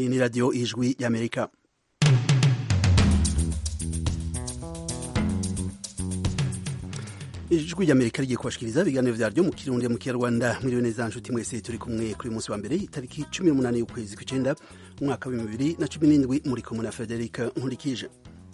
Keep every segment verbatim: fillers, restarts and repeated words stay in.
Iyi ni radio Ijwi y'Amerika. Ijwi y'Amerika rigiye kubashikiriza ibiganiro vyaryo mu Kirundi mu Kinyarwanda. Mwiriwe neza nshuti mwese, turi kumwe kuri munsi wa mbere itariki cumi n'umunani y'ukwezi kw'icenda umwaka wa bibiri na cumi n'indwi, muri kumwe na Frederic Nkurikije.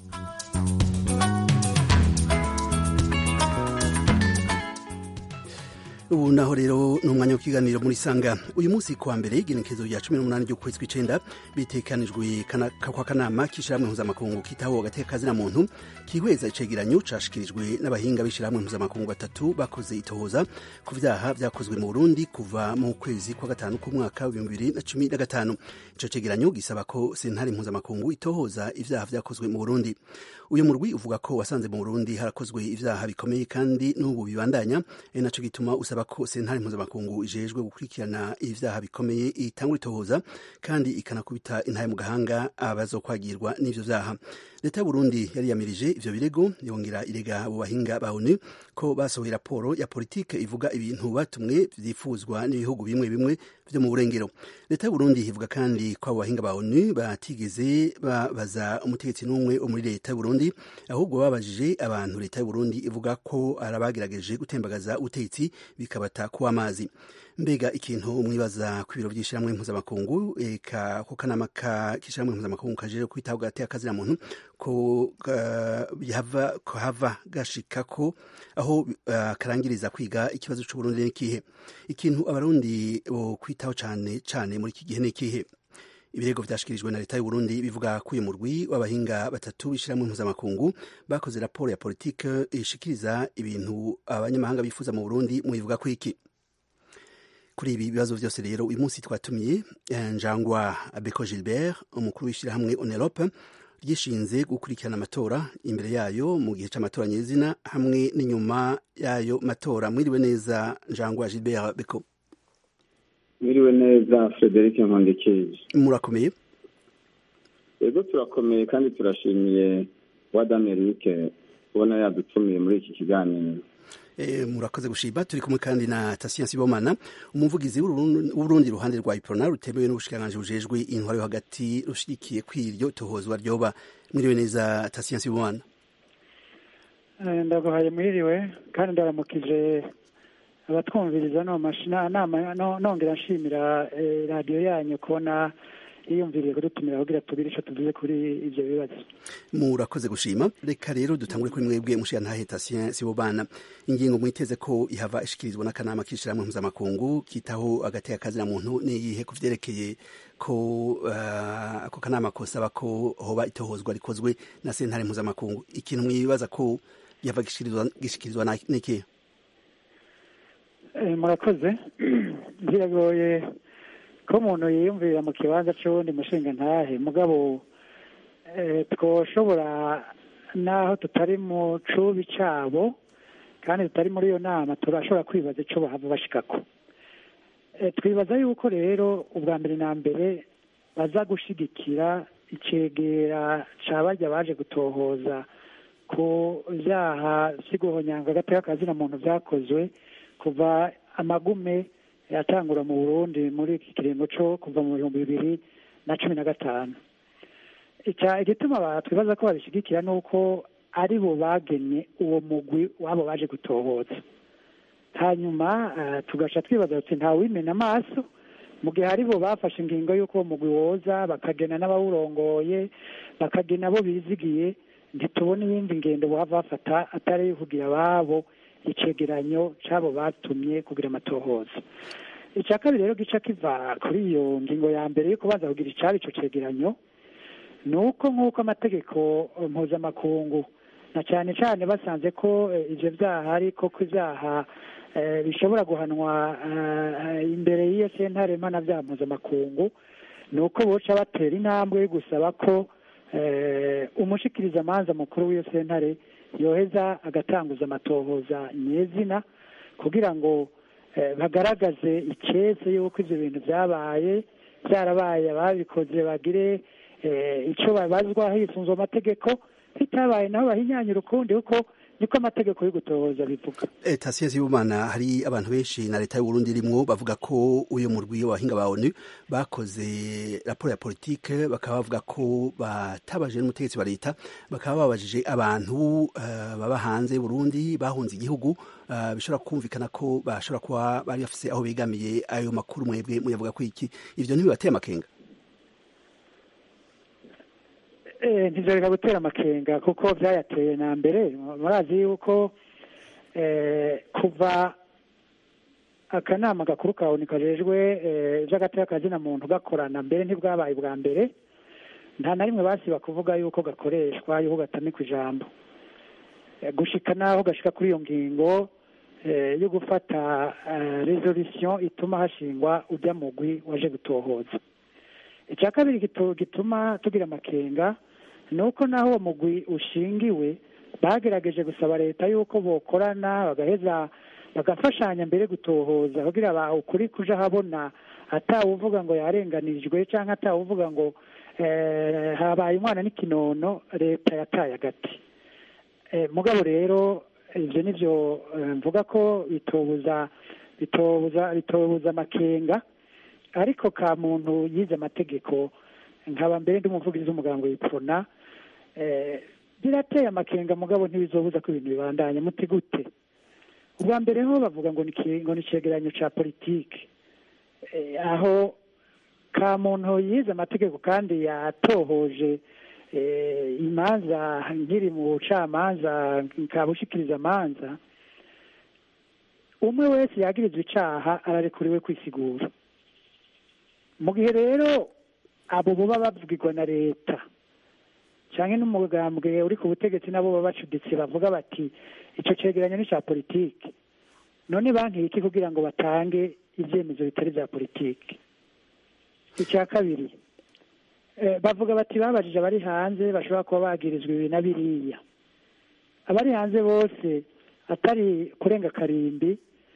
Ubu naho rero n'umwanya w'ikiganiro muri sanga. Uyu munsi kwa mbere igenekerezo rya cumi n'umunani ry'ukwezi kw'icenda bitekanijwe kwa kanama k'ishirahamwe mpuzamakungu kitaho agateka kazina muntu kihweza icegeranyo cashikirijwe n'abahinga b'ishirahamwe mpuzamakungu batatu bakoze itohoza ku vyaha vyakozwe mu Burundi kuva mu kwezi kwa gatanu k'umwaka wa bibiri na cumi na gatanu. Ico cegeranyo gisaba ko sentare mpuzamakungu itohoza ivyaha vyakozwe mu Burundi. Uyu murwi uvuga ko wasanze mu Burundi harakozwe ivyaha bikomeye kandi n'ubu bibandanya, e naco gituma usaba ko sentare mpuzamakungu ijejwe gukurikirana ivyaha bikomeye itangura itohoza kandi ikanakubita intahe mu gahanga abazokwagirwa n'ivyo vyaha. Leta y'Uburundi yari yamirije ivyo birego, yongera irega abo bahinga ba ONU ko basohoye raporo ya politike ivuga ibintu batumwe vyifuzwa n'ibihugu bimwe bimwe vyo mu burengero. Leta y'Uburundi ivuga kandi ko abo bahinga ba ONU batigeze babaza umutegetsi n'umwe wo muri leta y'Uburundi, ahubwo babajije abantu leta y'Uburundi ivuga ko arabagerageje gutembagaza ubutegetsi bikabata kuwa amazi. Mbega ikintu mwibaza ku biro vy'ishirahamwe mpuzamakungu eka ko kanama k'ishirahamwe mpuzamakungu kajeje kwitaho agateka kazina muntu ko yava ko hava gashika ko aho uh, karangiriza kwiga ikibazo c'u Burundi n'ikihe? Ikintu abarundi bo kwitaho cane cane muri iki gihe n'ikihe? Ibirego vyashikirijwe na leta y'u Burundi bivuga ko uyu murwi w'abahinga batatu b'ishirahamwe mpuzamakungu bakoze raporo ya politike ishikiriza ibintu abanyamahanga bifuza mu Burundi. Mubivuga ko iki? Kuri ibi bibazo vyose rero uyu munsi twatumiye Njangwa Beko Gilbert, umukuru w'ishirahamwe Onerope ryishinze gukurikirana amatora imbere yayo mu gihe c'amatora nyezina hamwe n'inyuma yayo matora. Mwiriwe neza Njangwa Gilbert Beko. Mwiriwe neza Frederic Nkundikije. Murakomeye? Yego turakomeye kandi turashimiye Wada Amerike kubona yadutumiye muri iki kiganiro. E, murakoze gushima. Turi kumwe kandi na Tasian Sibomana, umuvugizi w'Urundi ruhande rwa Iprona rutemewe n'ubushikiranganje bujejwe intwaro yo hagati rushikiye kwiryo tohozwa ryoba. Mwiriwe neza Tasian Sibomana. Eh, ndabahaye mwiriwe kandi ndaramukije abatwumviriza no mashina nama nongera nshimira eh, radio yanyu kubona iyumviriye kudutumira kugira tubire ico tuvuze kuri ivyo bibazo. Murakoze gushima. Reka rero dutangure kuri mwebwe mushira ntahe Tasian Sibomana, ingingo mwiteze ko ihava ishikirizwa n'akanama k'ishirahamwe mpuzamakungu kitaho agateka kazina muntu niyihe kuvyerekeye ko uh, ako kanama kosaba ko hoba itohozwa rikozwe na sentare mpuzamakungu? Ikintu mwibaza ko yava gishikirizwa gishikirizwa n'iki? Eh, murakoze. Biragoye ko umuntu yiyumvira mu kibanza c'uwundi mushinga ntahe, mugabo eh, twoshobora naho tutari mu cubi cabo kandi tutari muri iyo nama turashobora kwibaza ico bahava bashikako. E, twibaza yuko rero ubwa mbere na mbere baza gushigikira icegera cabarya baje gutohoza ku vyaha siguhonyanga agateka kazina muntu vyakozwe kuva amagume yatangura mu Burundi muri iki kiringo co kuva mu bihumbi bibiri na cumi na gatanu. Ica igituma twibaza ko babishigikira nuko ari bo bagenye uwo mugwi wabo baje gutohoza. Hanyuma uh, tugasha twibaza ati nta wimena amaso mu gihe ari bo bafashe ingingo yuko uwo mugwi woza bakagena n'abawurongoye bakagena abo bizigiye, ntitubona iyindi ngendo bava bafata atari kugira babo icegeranyo cabo batumye kugira amatohoza. Icya kabiri rero gica kiva kuri iyo ngingo ya mbere yuko baza kugira icari ico cegeranyo nuko nk'uko amategeko mpuzamakungu na cyane cyane basanze ko ivyo vyaha ariko ko ivyaha bishobora guhanwa imbere y'iyo sentare mpanavyaha mpuzamakungu, nuko boca batera intambwe yo gusaba ko umushikiriza amanza mukuru w'iyo sentare yoheza agatanguza amatohoza nyezina kugira ngo eh, bagaragaze icese yuko ivyo bintu vyabaye vyarabaye ababikoze bagire eh, ico babazwa hisunzwe amategeko, bitabaye nabo bahinyanyura ukundi kuko niko amategeko yo gutohoza bivuga. Tasiye Sibomana, hari abantu benshi na leta y'u Burundi rimwo bavuga ko uyu murwi w'abahinga ba ONU bakoze raporo ya politike, bakaba bavuga ko batabaje n'umutegetsi wa leta, bakaba babajije abantu uh, baba hanze y'u Burundi bahunze igihugu, uh, bishobora kumvikana ko bashobora kuba bari bafise aho begamiye. Ayo makuru mwebwe muyavuga ko iki, ivyo ntibibateye amakenga? Eh, ntizoreka gutera amakenga kuko vyayateye na mbere. Murazi yuko eh, kuva akanama gakuru ka ONU kajejwe vy'agateka kazina muntu gakorana mbere ntibwabaye bwa mbere, nta na rimwe basiba kuvuga yuko gakoreshwa, yuko gatamikwa ijambo, eh, gushika naho gashika kuri iyo ngingo eh, yo gufata eh, resolution ituma hashingwa ujya mugwi waje gutohoza. Icya kabiri gituma tugira amakenga nuko naho uwo mugwi ushingiwe bagerageje gusaba leta yuko bokorana bagaheza bagafashanya mbere gutohoza kugira ba ukuri kuja habona, atawuvuga ngo yarenganirijwe canke atawuvuga ngo eh, habaye umwana n'ikinono leta yataye agati. Eh, mugabo rero ivyo nivyo mvuga ko bitobuza bitobuza bitobuza amakenga, ariko ka muntu yize amategeko nkaba mbere ndi umuvugizi w'umugango w'Iprona, eh birateye amakenga mugabo ntibizobuza ko ibintu bibandanya. Muti gute? Ubwa mbere ho bavuga ngo ni ngo ni cegeranyo ca politike, eh, aho ka muntu yize amategeko kandi yatohoje eh, imanza nkiri mu bucamanza nkabushikiriza amanza, umwe wese yagirizwe icaha ararekuriwe kwisigura. Mu gihe rero abo boba bavugirwa na leta canke n'umugambwe uri ku butegetsi nabo baba bacuditse bavuga bati ico cegeranyo ni ca politike, none banki iki kugira ngo batange ivyemezo bitari vya politike? Icya kabiri eh, bavuga bati babajije abari hanze bashobora kuba bagirizwa ibi na biriya. Abari hanze bose atari kurenga karimbi,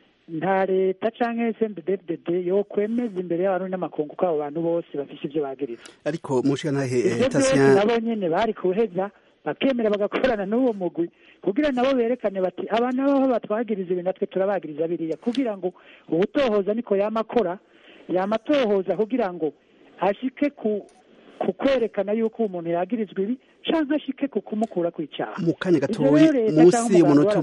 nta leta canke S N D D D yo kwemeza imbere y'abantu n'amakungu ko abo bantu bose bafise ivyo bagiriza. Ariko mushika nahe Tasiya nabo nyene bari kuheza bakemera bagakorana n'uwo mugwi kugira nabo berekane bati abantu aho batwagiriza ibintu natwe turabagiriza biriya, kugira ngo ubutohoza niko yamakora yamatohoza kugira ngo ashike ku kukwerekana yuko umuntu yagirizwa ibi canke ashike ku kumukura kwicaha. Mu kanya gatoyi musi y'umunota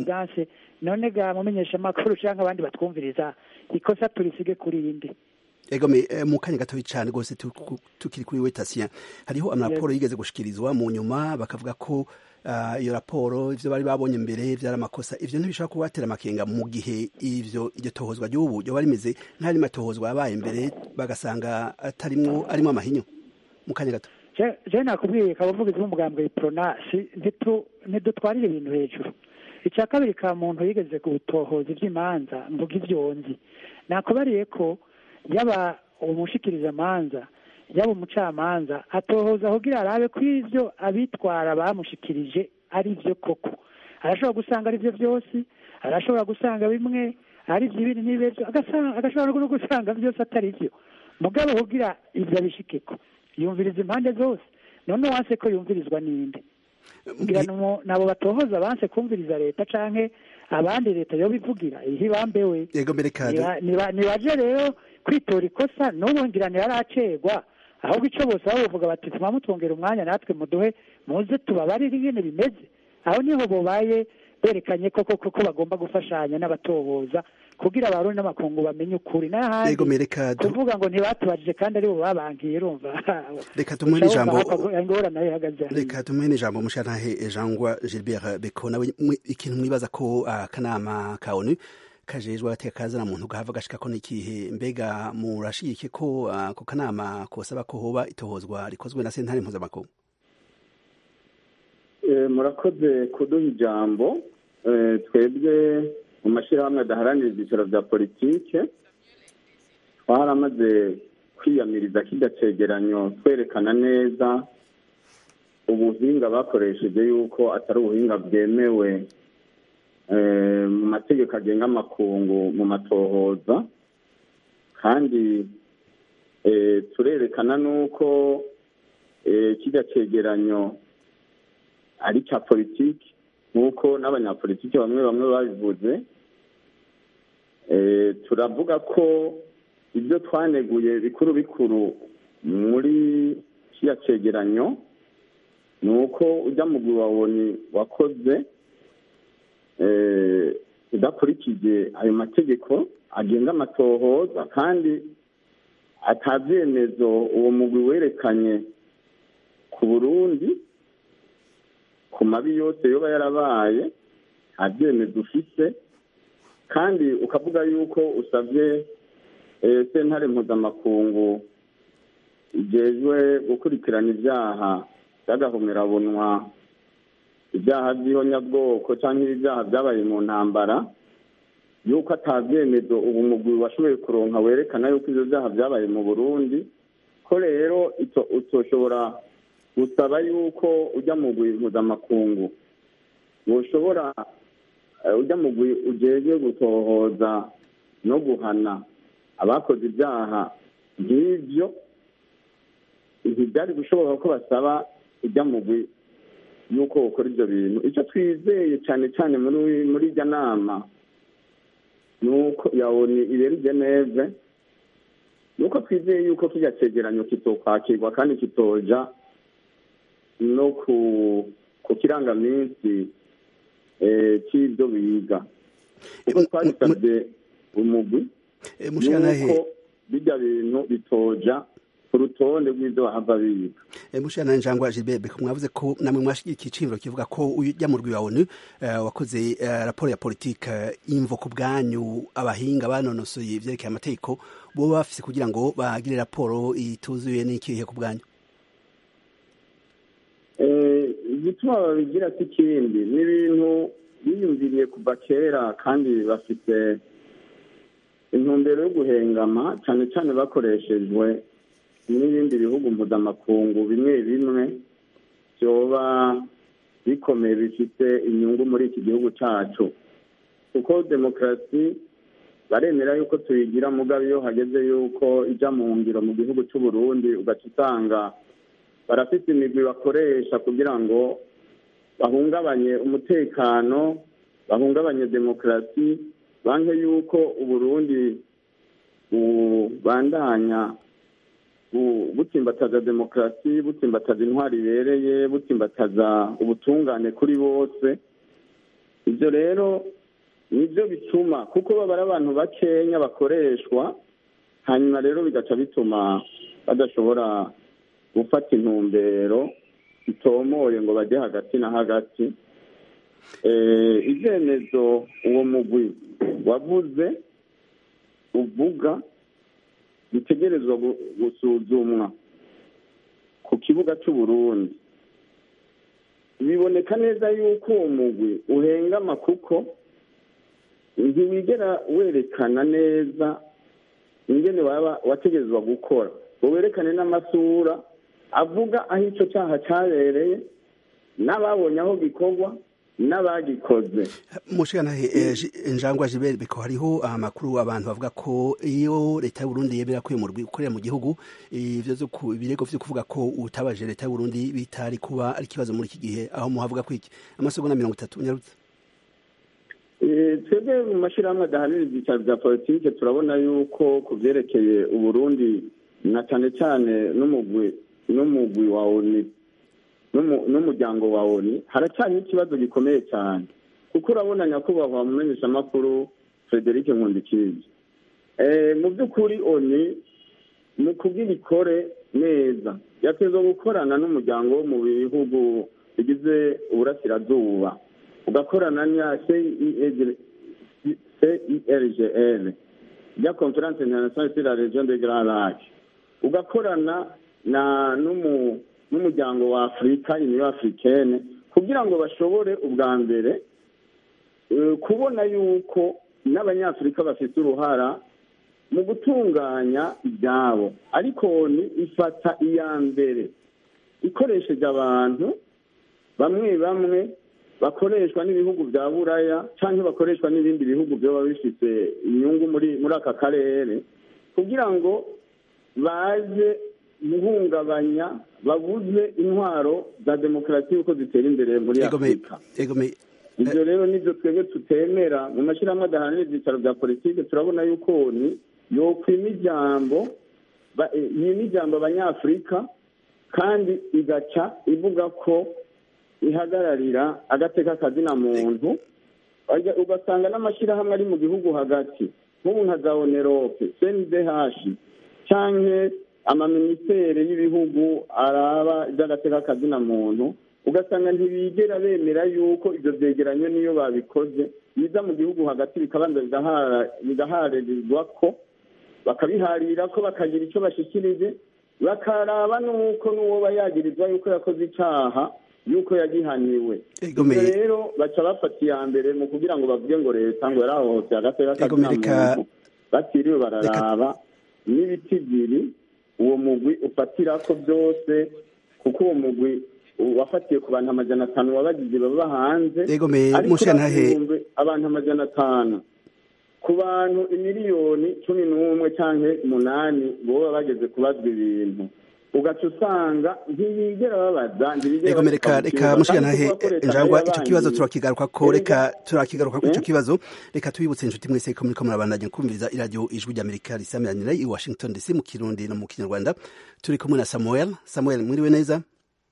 none ga mumenyesha makuru canke abandi batwumviriza ikosa turisige kuri indi. Ego me mu kanya gatoyi cyane gose tukiri kuri we Tasiya, hariho amaraporo yigeze gushikirizwa mu nyuma bakavuga ko iyo raporo ivyo bari babonye mbere vyari amakosa. Ivyo ntibishaka kubatera amakenga mu gihe ivyo iryo tohozwa ry'ubu ryo bari meze ntari matohozwa yabaye mbere bagasanga atarimwo arimo amahinyo? Mu kanya gato je nakubwiye kabavugizi b'umugambwe w'Iprona ntidutwarire ibintu hejuru. Icya kabiri ka muntu yigeze gutohoza ivy'imanza mvuga ivyonzi, nakubariye ko yaba umushikiriza amanza yaba umucamanza atohoza kugira arabe ko ivyo abitwara bamushikirije ari vyo koko. Arashobora gusanga ari vyo vyose, arashobora gusanga bimwe ari vy'ibindi n'ibyo, agashobora no gusanga vyose atari vyo. Mugabo kugira ivyo abishikeko yumviriza impande zose, none wanse ko yumvirizwa ninde? Ngira nabo batohoza banse kumviriza leta canke abandi leta yo bivugira ihi bambewe. Yego merekade nibaje rero kwitora ikosa n'ubu ngira yaracegwa, ahubwo ico bose aho bavuga bati tuma mutwongera umwanya natwe muduhe muze tubabarire ingene bimeze. Aho niho bobaye berekanye koko koko bagomba gufashanya n'abatohoza kugira abarundi n'amakungu bamenye ukuri. N'ahandi kuvuga ngo ntibatubajije kandi ari bo babangiye, urumva. Reka tumuhe ijambo reka tumuhe ijambo mushantahe Jean-Gwa Gilbert Beko, nawe ikintu mwibaza ko akanama ka ONU kajejwe agateka kazana muntu gahava gashika ko n'ikihe? Mbega murashike ko ako kanama kosaba ko hoba itohozwa rikozwe na sentare mpuzamakungu? Murakoze kuduha ijambo. Twebwe mu mashirahamwe adaharanira ibyiciro vya politike twaramaze kwiyamiriza kirya cegeranyo twerekana neza ubuhinga bakoresheje yuko atari ubuhinga bwemewe mu mategeko agenga amakungu mu matohoza, kandi turerekana nuko kirya cegeranyo ari cya politiki nk'uko n'abanyapolitiki bamwe bamwe babivuze. Turavuga ko ibyo twaneguye bikuru bikuru muri kiriya cegeranyo ni uko ujya mu wabonye wakoze udakurikije ayo mategeko agenga amatohoza kandi atavyemezo uwo mugwi werekanye ku Burundi ku mabi yose yoba yarabaye avyemezo ufise, kandi ukavuga yuko usavye sentare mpuzamakungu ijejwe gukurikirana ibyaha by'agahomerabunwa, ibyaha by'ihonyabwoko cyangwa ibyaha byabaye mu ntambara, yuko atavyemezo ubu mugwi washoboye kuronka werekana yuko ivyo byaha byabaye mu Burundi, ko rero utoshobora gusaba yuko ujya mugwi mpuzamakungu woshobora ujya mugwi ujejwe gutohoza no guhana abakoze ibyaha nk'ibyo, ntibyari gushoboka ko basaba ujya mugwi yuko ukora ibyo bintu. Icyo twizeye cyane cyane muri muri irya nama ni uko yabonye ibera i Geneve, ni uko twizeye yuko kijya cegeranyo kitokwakirwa kandi kitoja no ku ku kirangaminsi cy'ibyo biga, kuko twabisabye umugwi nuko bijya bintu bitoja ku rutonde rw'ibyo bahava biga. Mushana Njangwa Gilbert, mwavuze ko namwe mwashigikiye iciyumviro kivuga ko ujya mu rwi wa ONU wakoze raporo ya politike imvo ku bwanyu abahinga banonosoye ivyerekeye amategeko bo bafise kugira ngo bagire raporo ituzuye n'ikihe ku bwanyu? igituma babigira si ikindi, ni ibintu biyumviriye kuva kera kandi bafite intumbero yo guhengama, cyane cyane bakoreshejwe n'ibindi bihugu mpuzamakungu bimwe bimwe byoba bikomeye bifite inyungu muri iki gihugu cyacu, kuko demokarasi baremera yuko tuyigira, mugabo iyo hageze yuko ijya mu ngiro mu gihugu cy'u Burundi ugaca usanga barafite imigwi bakoresha kugira ngo bahungabanye umutekano, bahungabanye demokarasi, banke yuko Uburundi bubandanya butsimbataza demokarasi, butsimbataza intwari ibereye, butsimbataza ubutungane kuri bose. Ibyo rero nibyo bituma, kuko baba ari abantu bakenya bakoreshwa, hanyuma rero bigaca bituma badashobora gufata intumbero itomoye ngo bajye hagati na hagati. Ibyemezo uwo mugwi wavuze uvuga bitegerezwa gusuzumwa ku kibuga cy'u Burundi, biboneka neza yuko uwo mugwi uhengama, kuko ntiwigera werekana neza ingene waba wategerezwa gukora, ngo werekane n'amasura avuga aho icyo cyaha cyabereye n'ababonye aho gikorwa n'abagikoze. Mushana Njangwa Gilbert, biko hariho amakuru abantu bavuga ko iyo leta y'u Burundi yemera ko umurwi ukorera mu gihugu, ivyo zo ku birego vyo kuvuga ko utabaje leta y'u Burundi bitari kuba ari kibazo muri iki gihe, aho muhavuga ko iki amasegonda mirongo itatu nyarutse. Twebwe mu mashyirahamwe adahanira ibyicaro bya politike turabona yuko ku byerekeye Uburundi na cyane cyane n'umugwi n'umugwi wa ONU n'umuryango wa ONU haracyari ikibazo gikomeye cyane, kuko urabona nyakubahwa mumenyesha makuru Frederic Nkundikije, mu by'ukuri ONU mu kugira ikore neza yatezwe gukorana n'umuryango wo mu bihugu bigize uburasirazuba, ugakorana na C I R G L ya Conference Internationale sur la Région des Grands Lacs, ugakorana na n'umu n'umuryango wa Afrika, Union Africaine, kugira ngo bashobore ubwa mbere kubona yuko n'abanyafrika bafite uruhara mu gutunganya ibyabo, ariko ni ifata iya mbere ikoresheje abantu bamwe bamwe bakoreshwa n'ibihugu bya Buraya cyangwa bakoreshwa n'ibindi bihugu byoba bifite inyungu muri muri aka karere, kugira ngo baje guhungabanya babuze intwaro za demokarasi uko zitera imbere muri Afrika. ibyo rero nibyo twebwe tutemera mu mashyirahamwe adaharanira ibyicaro bya politiki. Turabona yuko ni yokwima ijambo yima ijambo abanyafurika kandi igaca ivuga ko ihagararira agateka kazina muntu, ugasanga n'amashyirahamwe ari mu gihugu hagati nk'ubu nka za onerope, senidehashi canke amaminisiteri y'ibihugu araba iby'agateka kazina muntu, ugasanga ntibigera bemera yuko ibyo byegeranyo niyo babikoze biza mu gihugu hagati bikabanza bigaharirwa ko bakabiharira ko bakagira icyo bashikirije, bakaraba n'uko n'uwo bayagirizwa yuko yakoze icyaha yuko yagihaniwe. Ibyo rero baca bafata iya mbere mu kugira ngo bavuge ngo leta ngo yarahohoteye agateka kazina muntu, batiriwe bararaba n'ibiti bibiri uwo mugwi ufatira ko byose, kuko uwo mugwi wafatiye ku bantu amajana atanu wabagize baba hanze, ariko abantu amajana atanu ku bantu imiliyoni cumi n'umwe cyangwa umunani boba bageze kubazwa ibintu, ugaca usanga ntibigera babaza ego reka reka mushikanahe njangwa ico kibazo turakigaruka ko reka turakigaruka ko ico kibazo. Reka tubibutse inshuti mwese ko muriko murabandanya kumviriza iradio ijwi ry'Amerika risamiranyira i Washington D C mu Kirundi no mu Kinyarwanda. Turi kumwe na Samuel. Samuel, mwiriwe neza?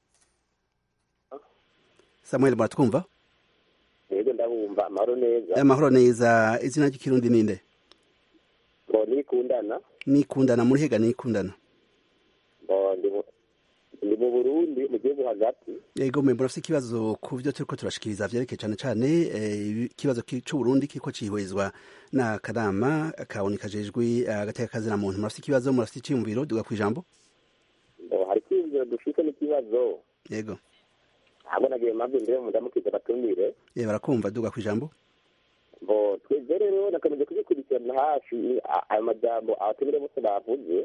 Samuel, muratwumva? Yego ndabumva. Amahoro neza. Amahoro neza. Izina ry'ikirundi ninde? Ngo Nikundana. Nikundana, muri hega Nikundana? Ndi mu Burundi mu gihugu hagati. Yego mwe murafite ikibazo ku byo turiko turashikiriza vyerekeye cyane cyane ikibazo cy'u Burundi kiko cihwezwa na kanama kaboneka jejwe agateka kazina muntu. Murafite ikibazo, murafite iciyumviro duga ku ijambo? Hari kwivyo dushike n'ikibazo. Yego. Abo nagiye mabye mbere mu ndamukiza batumire. Ye barakumva duga ku ijambo? Bo tweze rero nakomeje kubikurikirana hafi ayo majambo abatumire bose bavuze.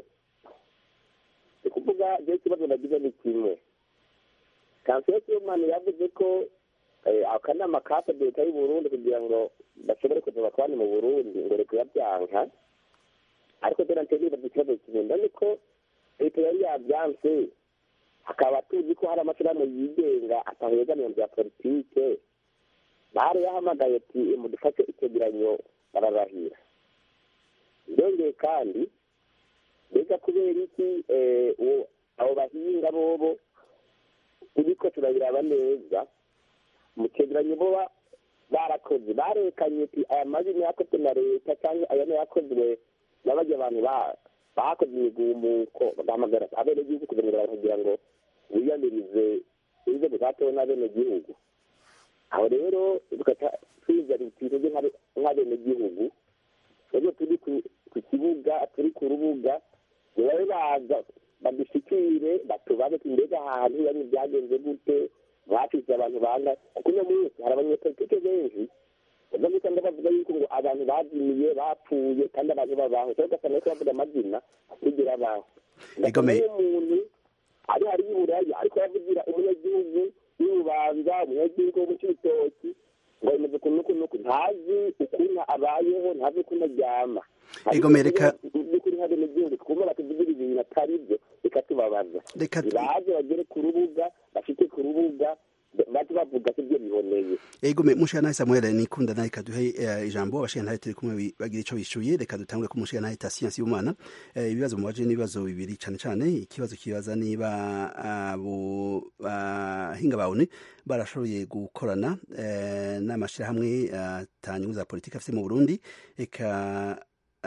Kuvuga je kibazo nagize ni kimwe. Kanseri y'Imana yavuze ko akanama kasa leta y'u Burundi kugira ngo bashobore kuva kwani mu Burundi ngo reko yabyanka. Ariko dore ntegera ikibazo kimwe niko leta yari yabyanse, akaba tuzi ko hari amashyirahamwe yigenga atahegamye mu bya politike, bari yahamagaye ati mudufate icyegeranyo bararahira. Ndongeye kandi reka kubera iki abo bahinga bobo uriko turabiraba neza mu cyegeranyo boba barakoze barekanye ati aya mazina yakozwe na leta cyangwa aya yakozwe n'abajya abantu bakoze imigumuko bahamagara abenegihugu kugira ngo wiyamirize ibyo bwatowe n'abenegihugu. Aho rero twiza twiteze nk'abenegihugu twebwe turi ku kibuga turi ku rubuga nibabe baza badushikire batubaze mbega ahantu yani byagenze gute, bacize abantu banga, kuko uno munsi hari abanyepolitike benshi ubwo gusanga bavuga yuko ngo abantu bazimiye bapfuye kandi abantu babaho, cyangwa ugasanga ko bavuga amazina kugira abantu umuntu ari hari y'Uburaya ariko yavugira umunyagihugu y'Ububanza, umunyagihugu wo mu Cibitoki ngo yemeze ukuntu n'ukuntu ntazi ukuntu abayeho, ntazi ukuntu aryama. Egomereka by'ukuri habe n'igihugu kuma batuvugira ibintu atari byo bikatubabaza. Baje bagere ku rubuga bafite ku rubuga bati bavuga ko ibyo biboneye. Egome mushana Samuel Nikundana ikaduhe ijambo abashana nawe turi kumwe bagira ico bishuye. Reka dutangure ku mushana nawe Science y'Imana. Ibibazo mubaje n'ibibazo bibiri cyane cyane. Ikibazo kibaza niba abo bahinga bawone barashoboye gukorana n'amashira hamwe atanyuza politika afite mu Burundi, eka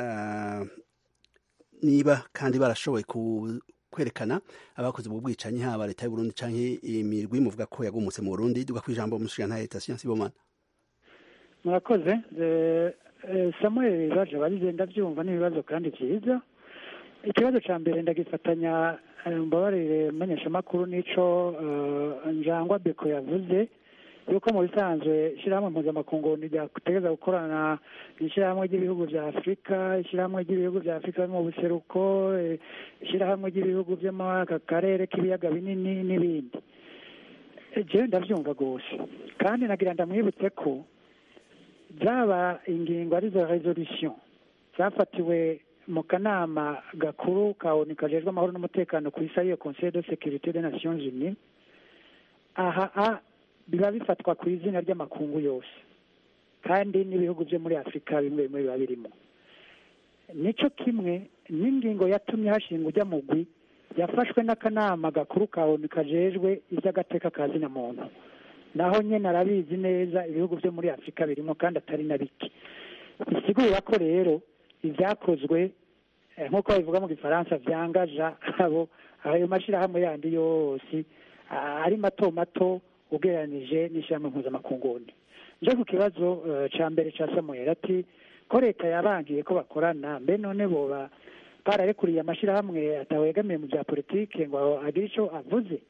niba kandi barashoboye ku kwerekana abakoze mu bwicanyi haba leta y'u Burundi canke imirwi muvuga ko yagumutse mu Burundi. Duga kwijambo mushikana na leta Science y'Imana. Murakoze. Samuel baje barize ndavyumva n'ibibazo kandi cyiza. Ikibazo ca mbere ndagifatanya mbabarire menyesha makuru nico njangwa beko yavuze yuko mu bisanzwe ishyirahamwe mpuzamakungu ryategeza gukorana n'ishyirahamwe ry'ibihugu bya Afurika, ishyirahamwe ry'ibihugu bya Afurika mu buseruko, ishyirahamwe ry'ibihugu byo mu aka karere k'ibiyaga binini n'ibindi. Je ndavyumva gose kandi nagira ndamwibutse ko zaba ingingo arizo resolution zafatiwe mu kanama gakuru ka O N U kajejwe amahoro n'umutekano ku isi ariyo Conseil de Sécurité des Nations Unies. Aha biba bifatwa ku izina ry'amakungu yose kandi n'ibihugu byo muri afurika bimwe bimwe biba birimo. Nicyo kimwe n'ingingo yatumye hashingwa ujya mugwi yafashwe n'akanama gakuru ka onu kajejwe iby'agateka ka zina muntu, naho nyine arabizi neza ibihugu byo muri afurika birimo kandi atari na bike. bisigura ko rero ibyakozwe nk'uko babivuga mu gifaransa byangaja abo ayo mashyirahamwe yandi yose ari mato mato ugereranije n'ishyirahamwe mpuzamakungu. nje ku kibazo cya mbere cya Samuel ati ko leta yabangiye ko bakorana, mbe none boba bararekuriye amashyirahamwe atawegamiye mu bya politike ngo agire icyo avuze.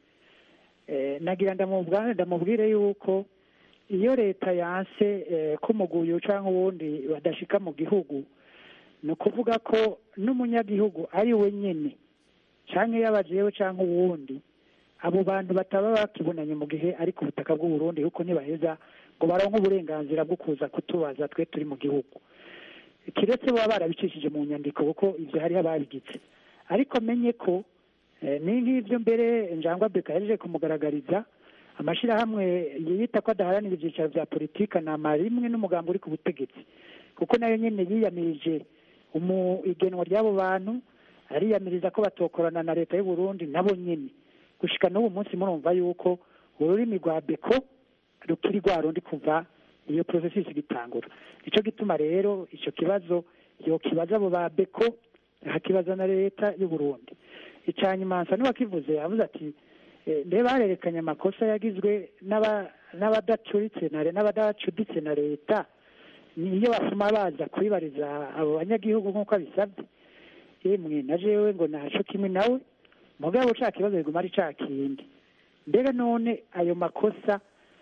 nagira ndamubwire yuko iyo leta yanse kumuguye cyangwa ubundi badashika mu gihugu, ni ukuvuga ko n'umunyagihugu ari we nyine cyangwa yabajewe cyangwa uwundi, abo bantu bataba bakibonanye mu gihe ari ku butaka bw'u Burundi, kuko ntibaheza ngo baronke uburenganzira bwo kuza kutubaza twe turi mu gihugu, kiretse baba barabicishije mu nyandiko kuko ibyo hariho ababigize. ariko menye ko ni nk'ibyo mbere Njangwa Beka yaje kumugaragariza, amashyirahamwe yita ko adaharanira ibyicaro bya politika ni amarimwe n'umugambi uri ku butegetsi, kuko nayo nyine yiyamirije igenwa ry'abo bantu, ariyamiriza ko batokorana na leta y'u Burundi nabo nyine. gushika n'ubu munsi murumva yuko ururimi rwa Beko rukiri rwa rundi kuva iyo processus gitangura. Nicyo gituma rero icyo kibazo yo kibaza abo ba Beko hakibaza na leta y'u Burundi. Icyanyuma nsa n'uwakivuze yavuze ati mbe barerekanye amakosa yagizwe n'abadacuritse na n'abadacuditse na leta, niyo basoma baza kwibariza abo banyagihugu nk'uko abisabye. Yemwe na jewe ngo naco kimwe nawe mugabo ushaka kibazo biguma ari ca kindi. Mbere none ayo makosa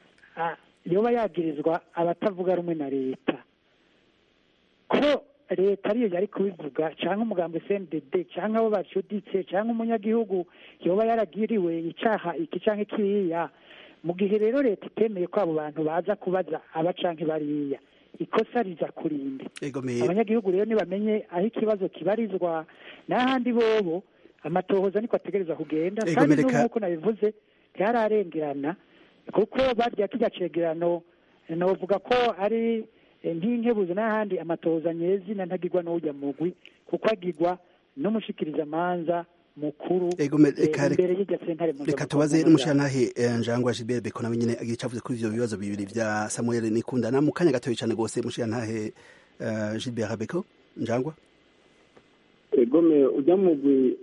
yoba yagirizwa abatavuga rumwe na leta, ko leta ariyo yari kubivuga cyangwa umugambi C N D D cyangwa abo bacuditse cyangwa umunyagihugu yoba yaragiriwe icaha iki cyangwa kiriya, mu gihe rero leta itemeye ko abo bantu baza kubaza abacanke bariya, ikosa riza kurinde abanyagihugu. Rero nibamenye aho ikibazo kibarizwa, n'ahandi bobo amatohoza niko ategereza kugenda. Kandi n'uko nabivuze byararengerana, kuko barya kijya cegerano novuga ko ari nk'inkebuzo, n'ahandi amatohoza nyezina ntagirwa n'ujya mugwi, kuko agirwa n'umushikiriza manza mukuru imbere y'irya sentare mpuzamakungu. Reka tubaze n'umushyiranahe Njangwa Gilbert Beko nawe nyine agiye cavuze kuri ivyo bibazo bibiri vya Samuel Nikundana mu kanya gatoya cyane gose. Umushyiranahe Gilbert Beko Njangwa egome ujya mugwi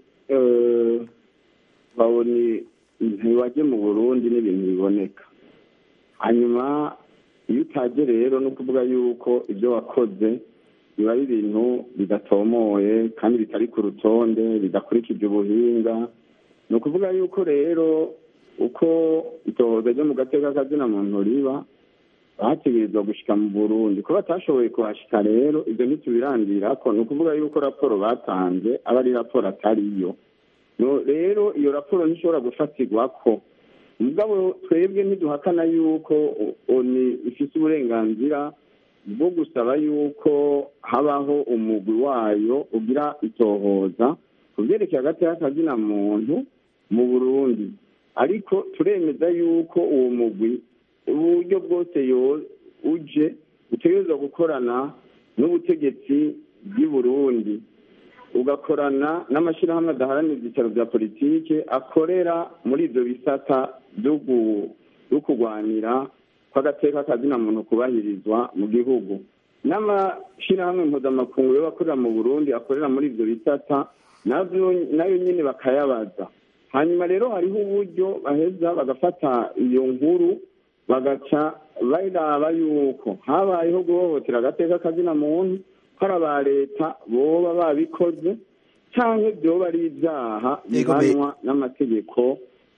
bawoni ntiwaje mu Burundi n'ibintu biboneka, hanyuma iyo utaje rero no kuvuga yuko ibyo wakoze biba ari ibintu bidatomoye kandi bitari ku rutonde, bidakurikije ubuhinga. ni ukuvuga yuko rero uko itohoza ryo mu gateka kazina muntu riba bategerezwa gushika mu Burundi, ko batashoboye kuhashika rero ibyo ntitubirandira ko. ni ukuvuga yuko raporo batanze aba ari raporo atariyo. rero iyo raporo ntishobora gufatirwa ko, mugabo twebwe ntiduhakana yuko oni ifite uburenganzira bwo gusaba yuko habaho umugwi wayo ugira itohoza ku byerekeye agateka kazina muntu mu Burundi. ariko turemeza yuko uwo mugwi uburyo bwose yo uje utegerezwa gukorana n'ubutegetsi bw'i Burundi, ugakorana n'amashyirahamwe adaharanira ibyicaro bya politike akorera muri ibyo bisata byo kurwanira kw'agateka kazina muntu kubahirizwa mu gihugu. n'amashyirahamwe mpuzamakungu yo bakorera mu Burundi akorera muri ibyo bisata nayo nyine bakayabaza. hanyuma rero hariho uburyo baheza bagafata iyo nkuru bagaca baraba yuko habayeho guhohotera agateka kazina muntu, ko ari aba leta boba babikoze cyangwa byoba ari ibyaha bihanwa n'amategeko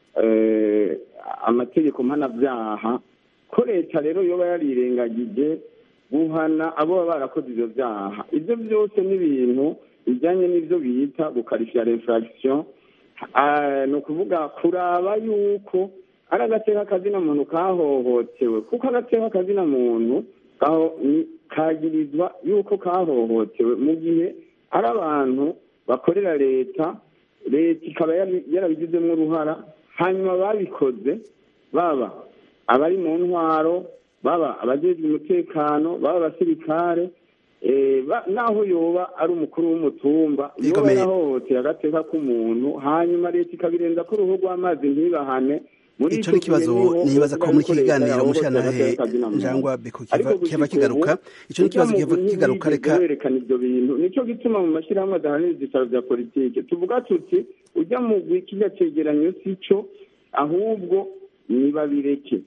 amategeko mpanabyaha, ko leta rero yoba yarirengagije guhana abo baba barakoze ibyo byaha. ibyo byose ni ibintu bijyanye n'ibyo bita gukarishya refraction, ni ukuvuga kuraba yuko ari agateka kazina muntu kahohotewe, kuko agateka kazina muntu kagirizwa yuko kahohotewe mu gihe ari abantu bakorera leta, leta ikaba yarabigizemo uruhara, hanyuma babikoze baba abari mu ntwaro baba abajejwe umutekano baba abasirikare naho yoba ari umukuru w'umutumba yoba yarahohoteye agateka k'umuntu hanyuma leta ikabirenza ko uruhu rw'amazi ntibahane. Ico ni kibazo nibaza ko muri kiganiro mushanahe njangwa beko kiva kigaruka ico ni kibazo kiva kigaruka reka werekana ivyo bintu nico gituma mu mashirahamwe adahanira ivyicaro vya politike tuvuga tuti ujya mu kirya cegeranyo sico ahubwo niba bireke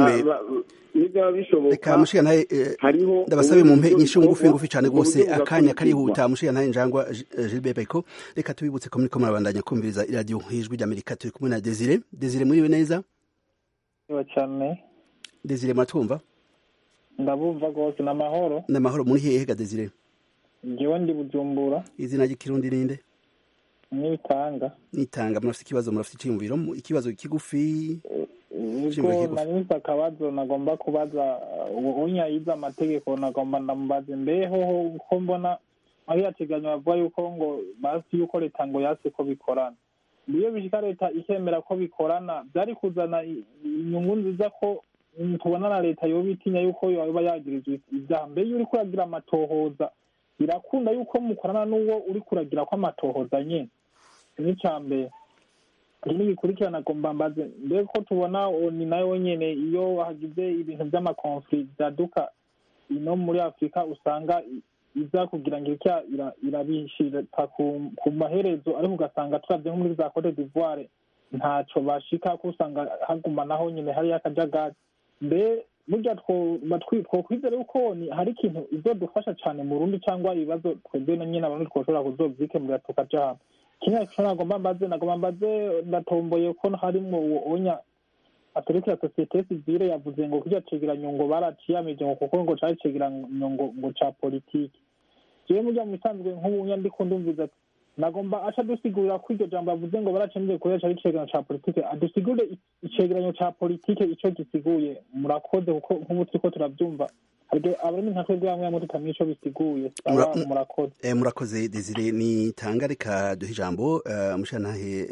niba bishoboka reka mushanahe ndabasabe mu mpe nyinshi ngufi ngufi cyane gose akanya karihuta mushanahe njangwa Gilbert Beko reka tubibutse ko muri ko murabandanya kumviriza radio hijwi ry'Amerika turi kumwe na Desire Desire muriwe neza Yo cyane Desire matwumva ndabumva gose na mahoro na mahoro muri hehe ga Desire ngiwe ndi Bujumbura izina ry'ikirundi ninde Nitanga Nitanga murafite ikibazo murafite icyumviro ikibazo kigufi Niko naniza akabazo nagomba kubaza unyayiza amategeko nagomba ndamubaze mbeho ko mbona ari yateganya bavuga yuko ngo basi yuko leta ngo yase ko bikorana biyo bishika leta ikemera ko bikorana byari kuzana inyungu nziza ko tubona na leta yo bitinya yuko yoba yagirizwe ibyaha mbe yuri kuragira amatohoza birakunda yuko mukorana n'uwo uri kuragira ko amatohoza nyene ni cyambere Ini bikurikirana agomba mbaze mbere ko tubona ni nayo nyene iyo hagize ibintu by'amakonflikt byaduka ino muri Afrika usanga iza kugira ngo icya irabishira ku maherezo ariko ugasanga turavye nko muri za Cote d'Ivoire ntaco bashika ko usanga haguma naho nyene hari akajagati mbe burya two batwitwo kwizera uko ni hari ikintu izo dufasha cyane mu Burundi cyangwa ibibazo twebwe na nyene abantu twoshobora kuzovyikemura tukaja Kenya nagomba mbaze nagomba mbaze ndatomboye ko harimo onya aturika societe civile yavuze ngo kujya cegeranyo ngo baraciyamije ngo kuko ngo cari cegeranyo ngo ngo ca politiki je mujya musanzwe nk'ubunya ndiko ndumviza nagomba acha dusigurira ko iryo jambo avuze ngo baracemije ko cari cegeranyo ca politiki adusigure icegeranyo ca politiki ico gisiguye murakoze kuko nk'ubutsi ko turavyumva abari nka twebwe bamwe muri tamico bisiguye murakoze eh murakoze Desire ni tanga reka duhe ijambo mushanahe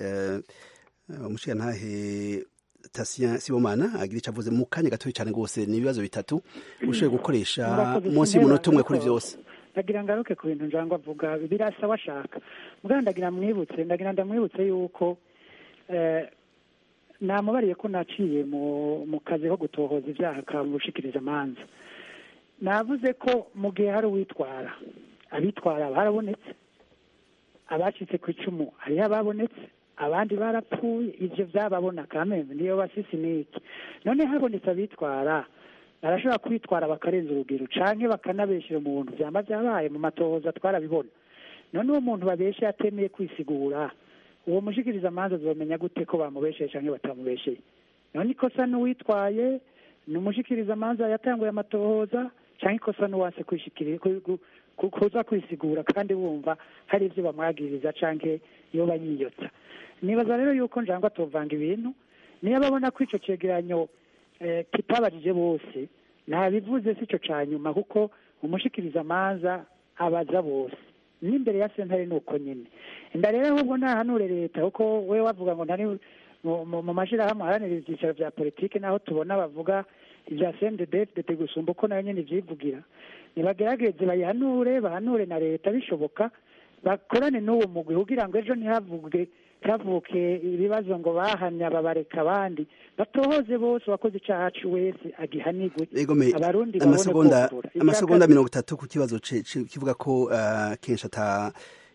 mushanahe Tasien Sibomana agira icavuze mu kanya gatoyi cyane gose ni ibibazo bitatu ushoboye gukoresha munsi y'umunota umwe kuri vyose ndagira ngaruke ku bintu njangwa avuga birasa washaka muganda ndagira mwibutse ndagira ndamwibutse yuko eh namubariye ko naciye mu mu kazi ko gutohoza ivyaha kamushikiriza amanza navuze ko mu gihe hari uwitwara abitwara barabonetse abacitse ku icumu hariho ababonetse abandi barapfuye ivyo vyababona kamembe niyo basisi niki none habonetse abitwara barashobora kwitwara bakarenza urugero canke bakanabeshera umuntu vyamba vyabaye mu matohoza twarabibona none uwo muntu babeshe atemeye kwisigura uwo mushikiriza amanza azomenya gute ko bamubesheye canke batamubesheye none ikosa n'uwitwaye numushikiriza amanza yatanguye amatohoza canke ikosa n'uwase kwishikira kuza kwisigura kandi bumva hari ivyo bamwagiriza canke yoba yiyotsa nibaza rero yuko njangwa atovanga ibintu niyo babona ko ico cegeranyo kitabajije bose ntabivuze si ico ca nyuma kuko umushikiriza amanza abaza bose n'imbere ya sentare nuko nyene inda rero ahubwo ntahanure leta kuko we wavuga ngo ntari mu mashirahamwe haranira ivyicaro vya politike naho tubona bavuga ibya C N D D F D T gusumba uko nayo nyene ivyivugira nibagerageze bayihanure bahanure na leta bishoboka bakorane n'uwo mugwi kugira ngo ejo ntihavuge havuke ibibazo ngo bahanya babareka abandi batohoze bose wakoze icaha wese agihanigwe abarundi amasegonda amasegonda mirongo itatu ku kibazo kivuga ko kenshi ata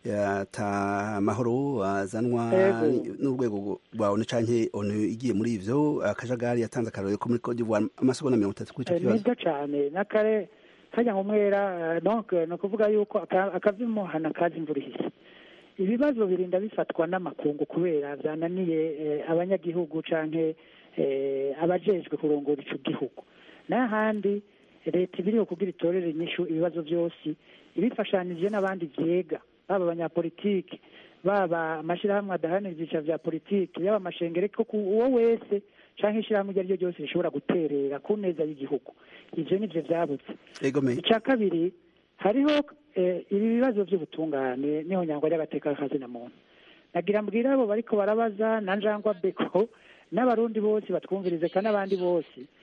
ta mahoro azanwa n'urwego rwa ONU canke ONU igiye muri ivyo akajagari yatanze akarorero ko muri Cote d'Ivoire amasegonda mirongo itatu kuri ico kibazo nibyo cyane nakare kajya ngo mwera donc no kuvuga yuko akavimo hana kazi imvura ihise ibibazo birinda bifatwa n'amakungu kubera byananiye abanyagihugu canke abajejwe kurongora ico gihugu n'ahandi leta ibiriho kugira itorere inyishu ibibazo byose ibifashanije n'abandi vyega baba abanyapolitiki baba amashirahamwe adahanira ivyicaro vya politiki yaba amashengere ko uwo wese canke ishirahamwe iryo ryo ryose rishobora guterera ku neza y'igihugu ivyo nivyo vyabutse ica kabiri hariho ibi bibazo vy'ubutungane niho nyangwa ry'agateka kazi na muntu nagira mbwira abo bariko barabaza na njangwa Beko n'abarundi bose batwumvirize kandi abandi bose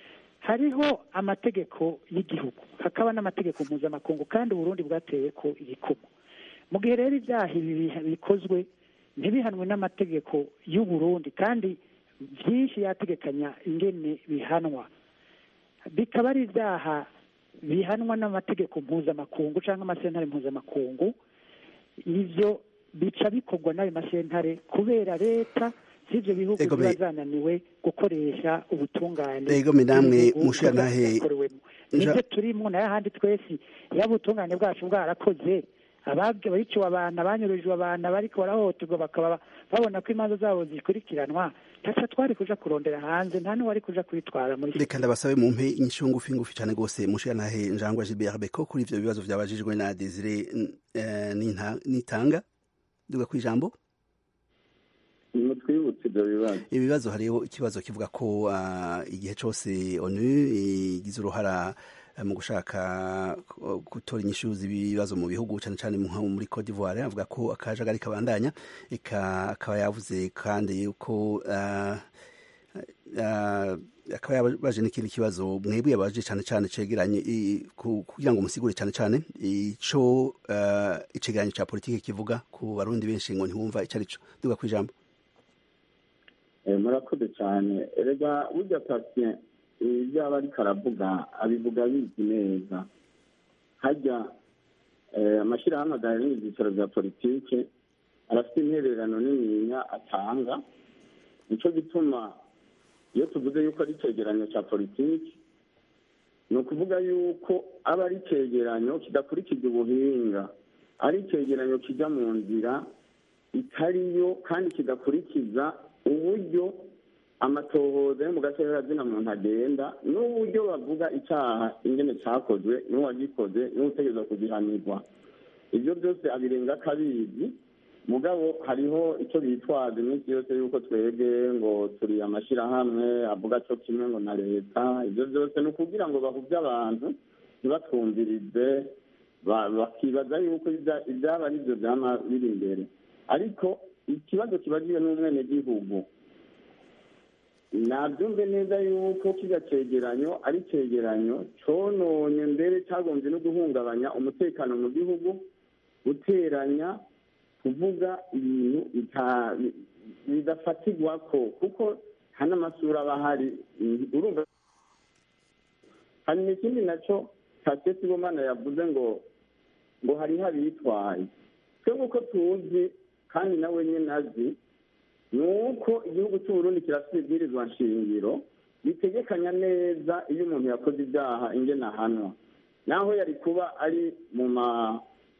hariho amategeko y'igihugu hakaba n'amategeko mpuzamakungu kandi Burundi bwateye ko igikumu. Mu gihe rero ibyaha ibi bikozwe ntibihanwe n'amategeko y'u Burundi kandi byinshi yategekanya ingene bihanwa, bikaba ari ibyaha bihanwa n'amategeko mpuzamakungu cyangwa amasentare mpuzamakungu, ivyo bica bikorwa n'ayo masentare kubera leta sivyo bihugu biba zananiwe gukoresha ubutungane. Ego namwe mushanahe nivyo turimo nayo handi twese yaba ubutungane bwacu bwarakoze ababwe bariciwe abantu abanyurujwe abantu bariko barahoterwa bakaba babona ko imanza zabo zikurikiranwa taca twari kuja kurondera hanze nta n'uwari kuja kwitwara muri reka ndabasabe mumpe inyishu ngufi ngufi cyane gose mushanahe Njangwa Gilbert Beko kuri ivyo bibazo byabajijwe na Desire Nitanga duga ku ijambo. Mutwibutse ibyo bibazo ibibazo hariho ikibazo kivuga ko igihe cyose O N U igize uruhara mu gushaka gutora inyishu z'ibibazo mu bihugu cyane cyane muri Cote d'Ivoire, avuga ko akajagari kabandanya akaba yavuze kandi yuko akaba yabaje n'ikindi kibazo mwebwe yabaje cyane cyane cegeranye kugira ngo musigure cyane cyane ico icegeranyo ca politike kivuga ku barundi benshi ngo ntibumva icyo arico. Duga ku ijambo. Murakoze cyane. Erega burya patient ibyaba ariko aravuga abivuga bizi neza. Hajya amashyirahamwe adaharanira ibyicaro bya politike arafite intererano nininya atanga, nico gituma iyo tuvuze yuko ari icegeranyo cya politiki ni ukuvuga yuko aba ari icegeranyo kidakurikije ubuhinga, ari icegeranyo kijya mu nzira itariyo kandi kidakurikiza uburyo amatohoza yo mu gace y'azina muntu agenda n'uburyo bavuga icyaha ingene cyakozwe n'uwagikoze n'utegerezwa kugihanirwa. Ibyo byose abirenga akabizi, mugabo hariho icyo bitwaza iminsi yose yuko twebwe ngo turi amashyirahamwe avuga cyo kimwe ngo na leta. Ibyo byose ni ukugira ngo bahubye abantu ntibatwumvirize, bakibaza yuko ibyaba ari byo byama biri imbere. Ariko ikibazo kibagiwe n'umwenegihugu nabyumve neza yuko kiga cegeranyo ari cegeranyo cononye mbere cyagombye no guhungabanya umutekano mu gihugu, guteranya, kuvuga ibintu bidafatirwa ko kuko nta n'amasura aba ahari. Urumva hari n'ikindi nacyo Patient Sibomana yavuze ngo ngo hariho abitwaye. Twebwe uko tuzi kandi nawe nyine azi ni uko igihugu cy'Uburundi kirafite ibwirizwa nshingiro bitegekanya neza iyo umuntu yakoze ibyaha ingene ahanwa, naho yari kuba ari mu ma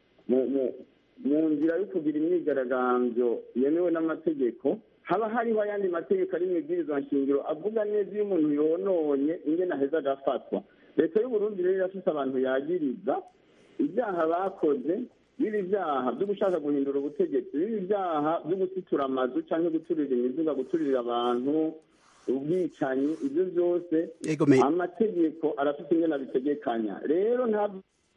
mu nzira yo kugira imyigaragambyo yemewe n'amategeko, haba hariho ayandi mategeko ari mu ibwirizwa nshingiro avuga neza iyo umuntu yononye ingene aheza agafatwa. Leta y'Uburundi rero irafite abantu yagiriza ibyaha bakoze, bibi byaha byo gushaka guhindura ubutegetsi, bibi byaha byo gusitura amazu cyangwa guturira imiziga, guturira abantu, ubwicanyi, ibyo byose amategeko arafite ingene abitegekanya. Rero ntabwo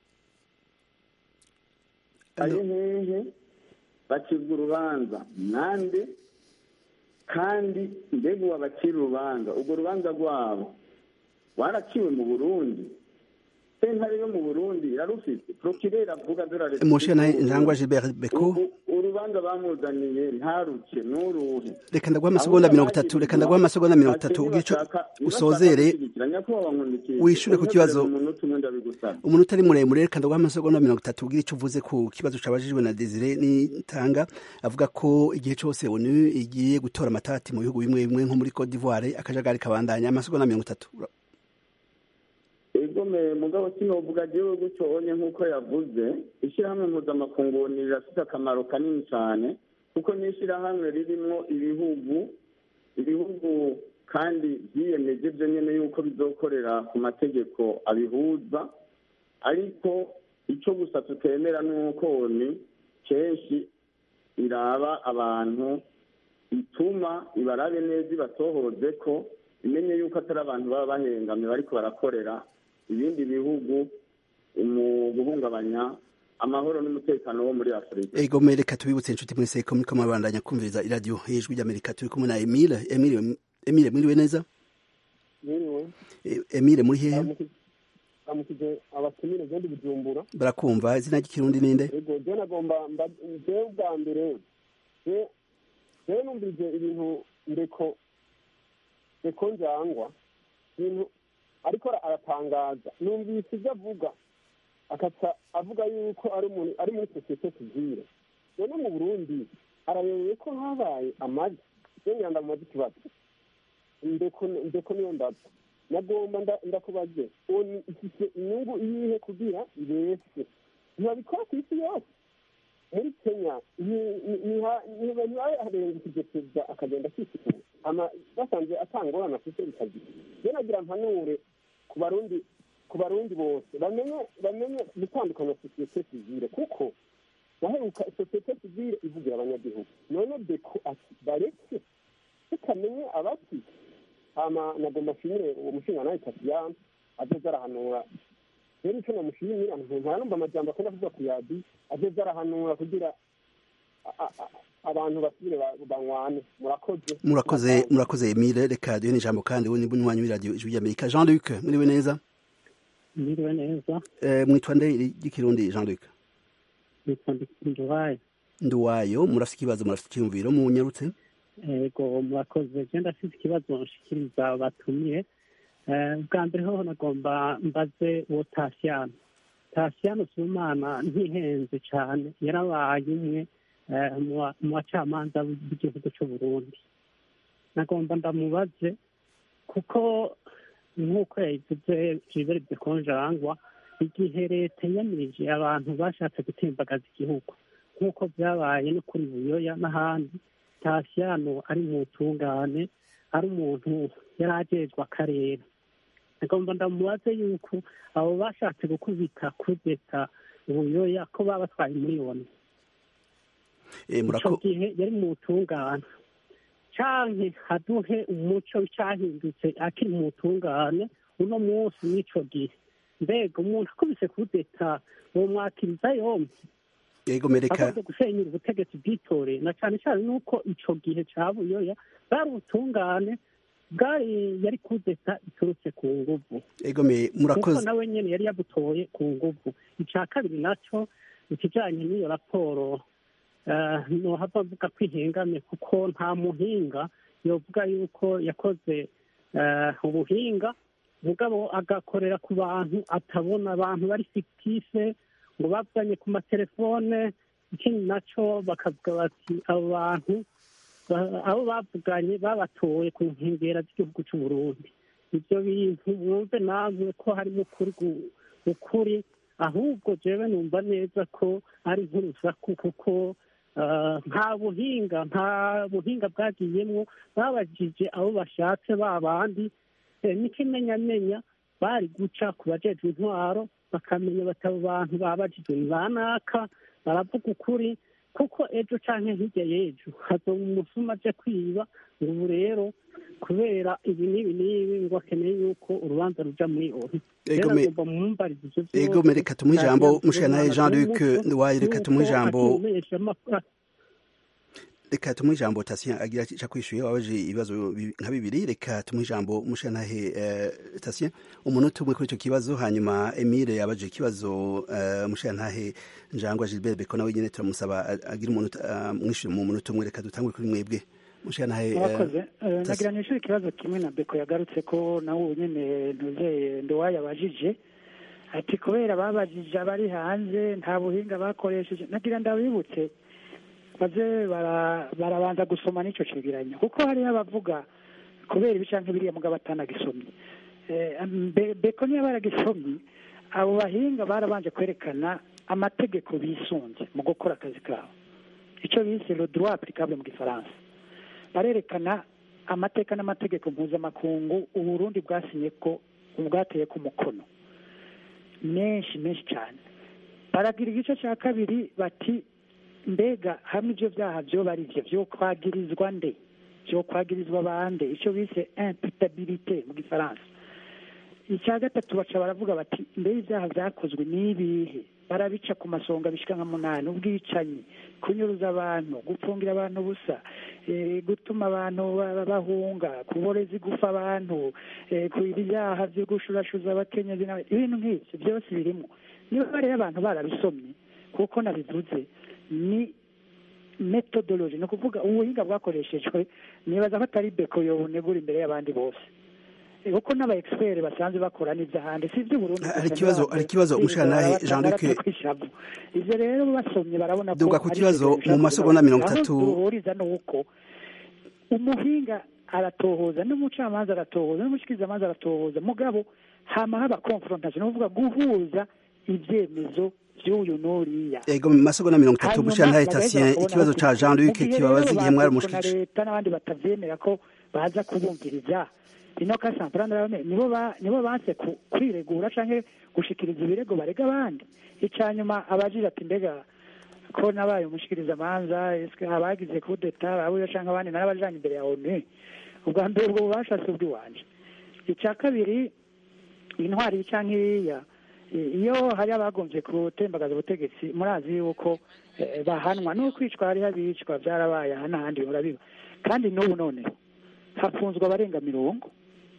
ari hehe bacibwa urubanza nande kandi mbega uwabacira urubanza urwo rubanza rwabo waraciwe mu Burundi, sentare yo mu Burundi yarufite procureur avuga dora Mushana Njangwa Gilbert Beko urubanza bamuzaniye ntaruke n'uruhe. Reka ndaguha amasegonda mirongo itatu reka ndaguha amasegonda mirongo itatu ugico usozere wishure ku kibazo umuntu utari muremure. Reka ndaguha amasegonda mirongo itatu ugira ico uvuze ku kibazo cabajijwe na Desire Nitanga avuga ko igihe cyose O N U igiye gutora amatati mu bihugu bimwe bimwe nko muri Cote d'Ivoire akajagari kabandanya. Amasegonda mirongo itatu. Egome mugabo sinovuga jewe gutonye nkuko yavuze, ishyirahamwe mpuzamakungu rirafite akamaro kanini cyane kuko n'ishyirahamwe ririmo ibihugu ibihugu kandi byiyemeje byo nyene yuko bizokorera ku mategeko abihuza. Ariko icyo gusa tutemera nuko O N U kenshi iraba abantu ituma ibarabe neza ibatohoze ko imenye yuko atari abantu baba bahengamye bariko barakorera ibindi bihugu mu guhungabanya amahoro n'umutekano wo muri Afrika. Ego mereka tubibutse inshuti mwese ko muriko mabandanya kumviriza iradio Ijwi ry'Amerika. Turi kumwe na Emile Emile Emile mwiriwe neza? Yiriwe. Emile muri hehe? Amukije abatumire gende Bujumbura. Barakumva izina ry'ikirundi ninde? Yego je nagomba je bwa mbere. Je je numvise ibintu ndeko ndeko njangwa. Ibintu ariko aratangaza. Numvise ibyo avuga. Akaca avuga yuko ari umuntu ari muri societe civile. None mu Burundi arayeye ko habaye amazi. Je nyanda mu mazi kibazo. Ndeko ndeko niyo ndaza. Nagomba ndakubaze oni ifite inyungu iyihe kugira ibese ntibabikora ku isi yose muri Kenya ntibaharengukije perezida akagenda akisukura ama basanze atangorana afite bikagira je nagira mpanure ku barundi ku barundi bose bamenye bamenye gutandukanya societe civile kuko baheruka societe civile ivugira abanyagihugu none deko ati bareke tukamenye abati hama nagomba shimire uwo mushinga nawe Tatiana azoza arahanura rero icyo namushimira ntanumva amajambo akunda kuvuga ku yadi azoza arahanura kugira abantu basubire banywane murakoze murakoze murakoze Emile reka duhe n'ijambo kandi we ni bunywanyi w'iradiyo ijwi ry'Amerika Jean Luc muriwe neza muriwe neza eh mwitwa nde ry'ikirundi Jean Luc mwitwa Nduwayo Nduwayo murafite ikibazo murafite icyumviro mu nyarutse ego murakoze je ndafite ikibazo nshikiriza batumiye bwa mbere ho nagomba mbaze uwo Tatiana Tatiana Sibomana ntihenze cyane yarabaye umwe mu bacamanza b'igihugu cy'u Burundi nagomba ndamubaze kuko nk'uko yayivuze Gilbert Bekonjangwa igihe leta yamirije abantu bashatse gutembagaza igihugu nk'uko byabaye no kuri Buyoya n'ahandi Tatiana ari mu tungane ari umuntu yari ajejwe akarere agomba ndamubaze yuko abo bashatse gukubita kudeta Buyoya ko babatwaye miliyoni icyo gihe yari mu tungane canke haduhe umuco cyahindutse akiri mu tungane uno munsi n'ico gihe mbega umuntu akubise kudeta uwo mwakiriza yombi yego mereka abaje gusenyura ubutegetsi bw'itore na cyane cyane nuko ico gihe ca Buyoya bari ubutungane bwari yari kudeta iturutse ku nguvu yego me murakoze nawe nyene yari yabutoye ku nguvu ica kabiri naco ikijanye n'iyo raporo uh, no hava vuga kwihengamye kuko nta muhinga yovuga yuko yakoze uh, ubuhinga mugabo agakorera ku bantu atabona abantu bari fictife ngo bavanye ku matelefone ikindi naco bakavuga bati abo bantu abo bavuganye babatoye ku nkengera z'igihugu cy'u Burundi ibyo bintu mwumve namwe ko harimo ukuri ukuri ahubwo jewe numva neza ko ari nk'urusaku kuko nta buhinga nta buhinga bwagiyemwo babajije abo bashatse babandi n'ikimenyamenya bari guca ku bajejwe intwaro bakamenya batabo bantu babajijwe ni banaka baravuga ukuri kuko ejo canke hirya y'ejo hazoba umusuma aje kwiba ngo ubu rero kubera ibi n'ibi n'ibi ngo akeneye yuko urubanza ruja muri ohi ego me reka tumuhe ijambo mushikanaye Jean Luc Nduwayo reka tumuhe ijambo reka tumuhe ijambo Tatiana agira ica kwishuye wabaje ibibazo nka bibiri reka tumuhe ijambo mushikanaye uh, Tatiana umunota umwe kuri ico kibazo hanyuma Emile yabaje ikibazo uh, mushikanaye Njangwa Gilbert Beko nawe nyene turamusaba agira umunota uh, mwishuye mu munota umwe reka dutangure kuri mwebwe mushikanaye murakoze uh, nagira nishuye ikibazo kimwe na Beko yagarutse ko nawe nyene ntuzeye Nduwayo abajije ati kubera babajije abari hanze nta buhinga bakoresheje nagira ndabibutse baze barabanza gusoma n'icyo cegeranyo kuko hariho abavuga kubera ibicanke biriya mugabo atanagisomye Beko niyo baragisomye abo bahinga barabanje kwerekana amategeko bisunze mu gukora akazi kabo icyo bise le droit applicable mu gifaransa barerekana amateka n'amategeko mpuzamakungu uburundi bwasinye ko bwateye ku mukono menshi menshi cyane baragira igice cya kabiri bati mbega hamwe ibyo byaha byo bari byo byo kwagirizwa nde byo kwagirizwa bande icyo bise imputabilité mu gifaransa icya gatatu baca baravuga bati mbega ibyaha byakozwe n'ibihe barabica ku masonga bishika nka munani, ubwicanyi, kunyuruza abantu, gupfungira abantu ubusa, gutuma abantu bahunga, kuboreza igufa abantu, ibyaha byo gushurashuza abakenyezi, ibintu nk'ibyo byose birimo. Niba rero abantu barabisomye kuko nabivuze ni metodology, ni ukuvuga ubuhinga bwakoreshejwe, nibaza ko atari beko yobunegura imbere y'abandi bose kuko n'aba expert basanzwe bakora n'iby'ahandi si iby'uburundi. Hari ikibazo hari ikibazo ushana Jean-Luc, ivyo rero basomye barabona ko duga ku kibazo mu masegonda mirongo itatu uhuriza nuko umuhinga aratohoza n'umucamanza aratohoza n'umushikirizamanza aratohoza, mugabo hama haba confrontation, no kuvuga guhuza ivyemezo vy'uyu nuriya. Ego mu masegonda mirongo itatu gushana Etatien, ikibazo ca Jean-Luc kibabaza igihe mwari mushikije leta n'abandi batavyemera ko baza kubumviriza ino ka Centrale nibo ba nibo banse kwiregura canke gushikiriza ibirego barega abandi. Icanyuma abajira ati mbega ko nabaye umushikiriza manza eske abagize coup d'etat abo yashanga abandi narabajanye imbere ya O N U, ubwa mbere ubwo bashase ubwi wanje. Ica kabiri intwari canke iya iyo hari abagomvye kutembagaza ubutegetsi murazi yuko bahanwa no kwicwa hari habicwa byarabaye hana handi urabiba, kandi n'ubu none hafunzwe abarenga mirongo.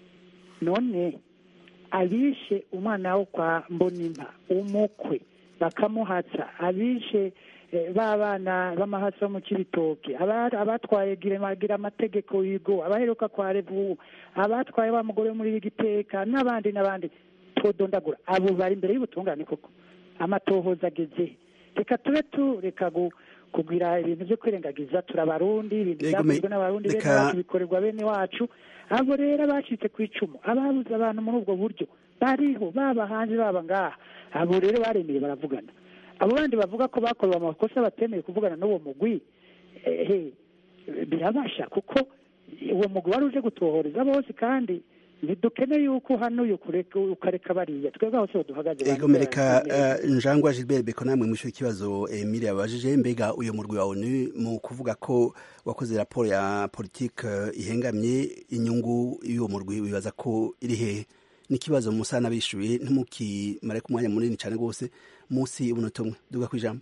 None abishe umwana wo kwa Mbonimpa umukwe bakamuhatsa, abishe babana b'amahatsa mu Kibitoke, abatwaye gira amategeko yigo, abaheruka kwa Revu, abatwaye wa mugore muri Giteka n'abandi n'abandi todondagura, abo bari imbere y'ubutungane koko amatohoza ageze. Reka tube tureka kugira ibintu byo kwirengagiza, turabarundi ibintu byakozwe n'abarundi bene wacu bikorerwa bene wacu. Abo rero bacitse ku icumu, ababuze abantu muri ubwo buryo bariho, baba hanze baba ngaha, abo rero baremeye baravugana. Abo bandi bavuga ko bakorewe amakosa batemeye kuvugana n'uwo mugwi, ehe birabasha kuko uwo mugwi wari uje gutohoreza bose, kandi ntidukeneye yuko hano ukareka bariya twebwe hose duhagaze. Ego mereka Njangwa Gilbert Beko, namwe mwisho ikibazo Emilia yabajije, mbega uyo murwi wa O N U mu kuvuga ko wakoze raporo ya politique ihengamye, inyungu y'uwo murwi wibaza ko iri hehe? N'ikibazo musa nabishuye ntimukimare ku mwanya munini cyane rwose, munsi y'umunota umwe duga kwijambo.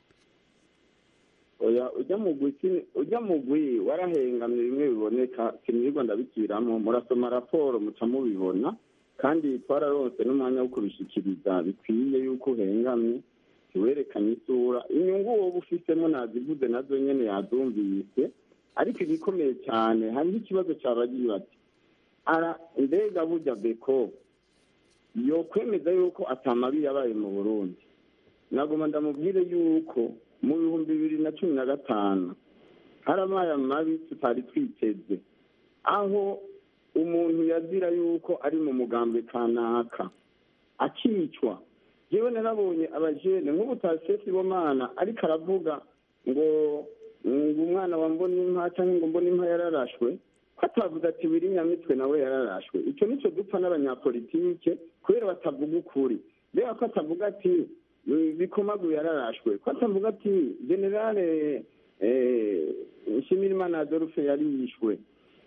Oya ujya mugwi ujya mugwi warahengamye, bimwe biboneka kimwe ndabikiramo, murasoma raporo muca mubibona, kandi twararonse n'umwanya wo kubishikiriza bikwiye yuko uhengamye, tuwerekanye isura inyungu wowe ufitemo nazivuze nazo nyene yazumvise. Ariko igikomeye cyane hariho ikibazo cyabagiye bati ara mbega burya Beko yo kwemeza yuko atamabi yabaye mu Burundi. Nagoma ndamubwire yuko mu bihumbi bibiri na cumi na gatanu harabaye amabi tutari twiteze, aho umuntu yazira yuko ari mu mugambwe kanaka akicwa. Jewe narabonye abajene nk'ubu Tasesi Bomana ariko aravuga ngo umwana wa Mbonimpa cyangwa ngo Mbonimpa yararashwe, ko atavuze ati Wirinyamitwe nawe yararashwe. Icyo nicyo dupfa n'abanyapolitike kubera batavuga ukuri. Rero ko atavuga ati Bikomagu yararashwe, ko atavuga ati Generale Nshimirimana Adolphe yarishwe,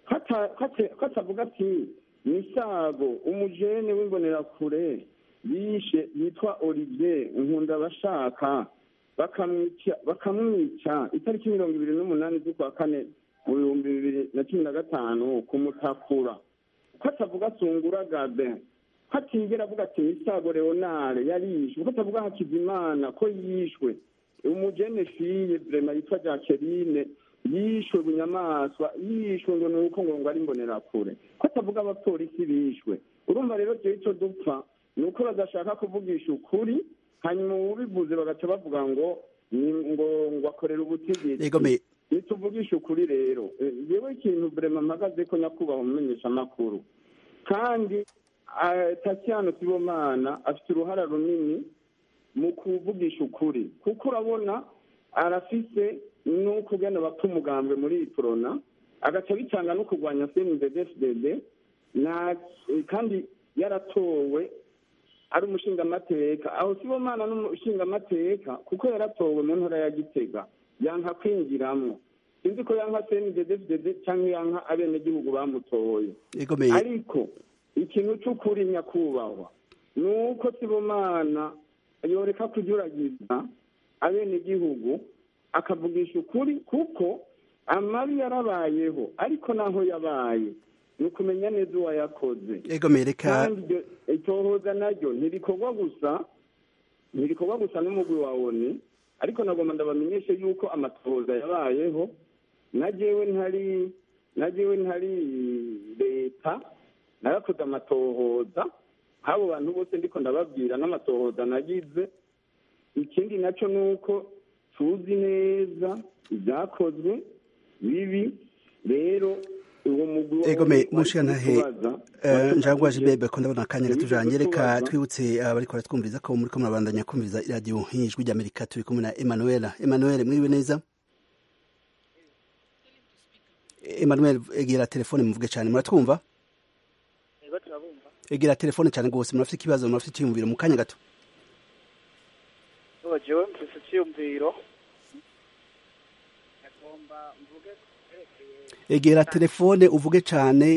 ko atavuga ati Misago umujene w'imbonerakure yishe yitwa Olivier Nkundabashaka bakamwica bakamwica itariki mirongo ibiri n'umunani z'ukwa kane mu bihumbi bibiri na cumi na gatanu kumutakura. Ko atavuga Sungura Gabe, ko atigera avuga ati Misago Leonard yarishwe, ko atavuga Hakizimana ko yishwe, umujene fiye vrema yitwa Jacqueline yishwe bunyamaswa, yishwe ngo nuko ngo ari imbonerakure, ko atavuga abapolisi bishwe. Urumva rero je ico dupfa nuko badashaka kuvugisha ukuri, hanyuma ubivuze bagaca bavuga ngo ngo ngo akorera ubutegetsi. Nituvugisha ukuri rero yewe ikintu vrema mpagaze ko nyakubaho mumenyesha makuru, kandi Tatiana Sibomana afite uruhara runini mu kuvugisha ukuri, kuko urabona arafise nuko ugana bapfa umugambwe muri Iprona agaca bitanga no kurwanya C N D D F D D, na kandi yaratowe ari umushinga amateka. Aho Sibomana n'umushinga amateka kuko yaratowe mu ntara ya Gitega yanka kwinjiramo, sinzi ko yanka C N D D F D D cyangwa yanka abenegihugu bamutoye. Ariko ikintu cy'ukuri nyakubahwa nuko Sibomana yoreka kujuragiza abenegihugu akavugisha ukuri, kuko amabi yarabayeho, ariko naho yabaye ni ukumenya neza uwayakoze. ego mereka kandi itohoza naryo ntirikorwa gusa ntirikorwa gusa n'umugwi wa oni, ariko nagomba ndabamenyeshe yuko amatohoza yabayeho. najewe ntari najewe ntari leta narakoze amatohoza nk'abo bantu bose ndiko ndababwira n'amatohoza nagize. ikindi naco ni uko tuzi neza ibyakozwe bibi. rero uwo mugwi ego me mushikantahe njangwa Gilbert ko ndabona akanya gatujanye, reka twibutse abariko baratwumviriza ko muri ko murabandanya kumviriza radio Ijwi ry'Amerika. turi kumwe na Emmanuel. Emmanuel mwiriwe neza? Emmanuel egera telefone muvuge cyane, muratwumva? Ego turabumva. Egera telefone cyane gose, murafite ikibazo, murafite icyumviro mu kanya gato. Oh, jewe mfite icyumviro. Agomba mvuge egera telefone uvuge cyane.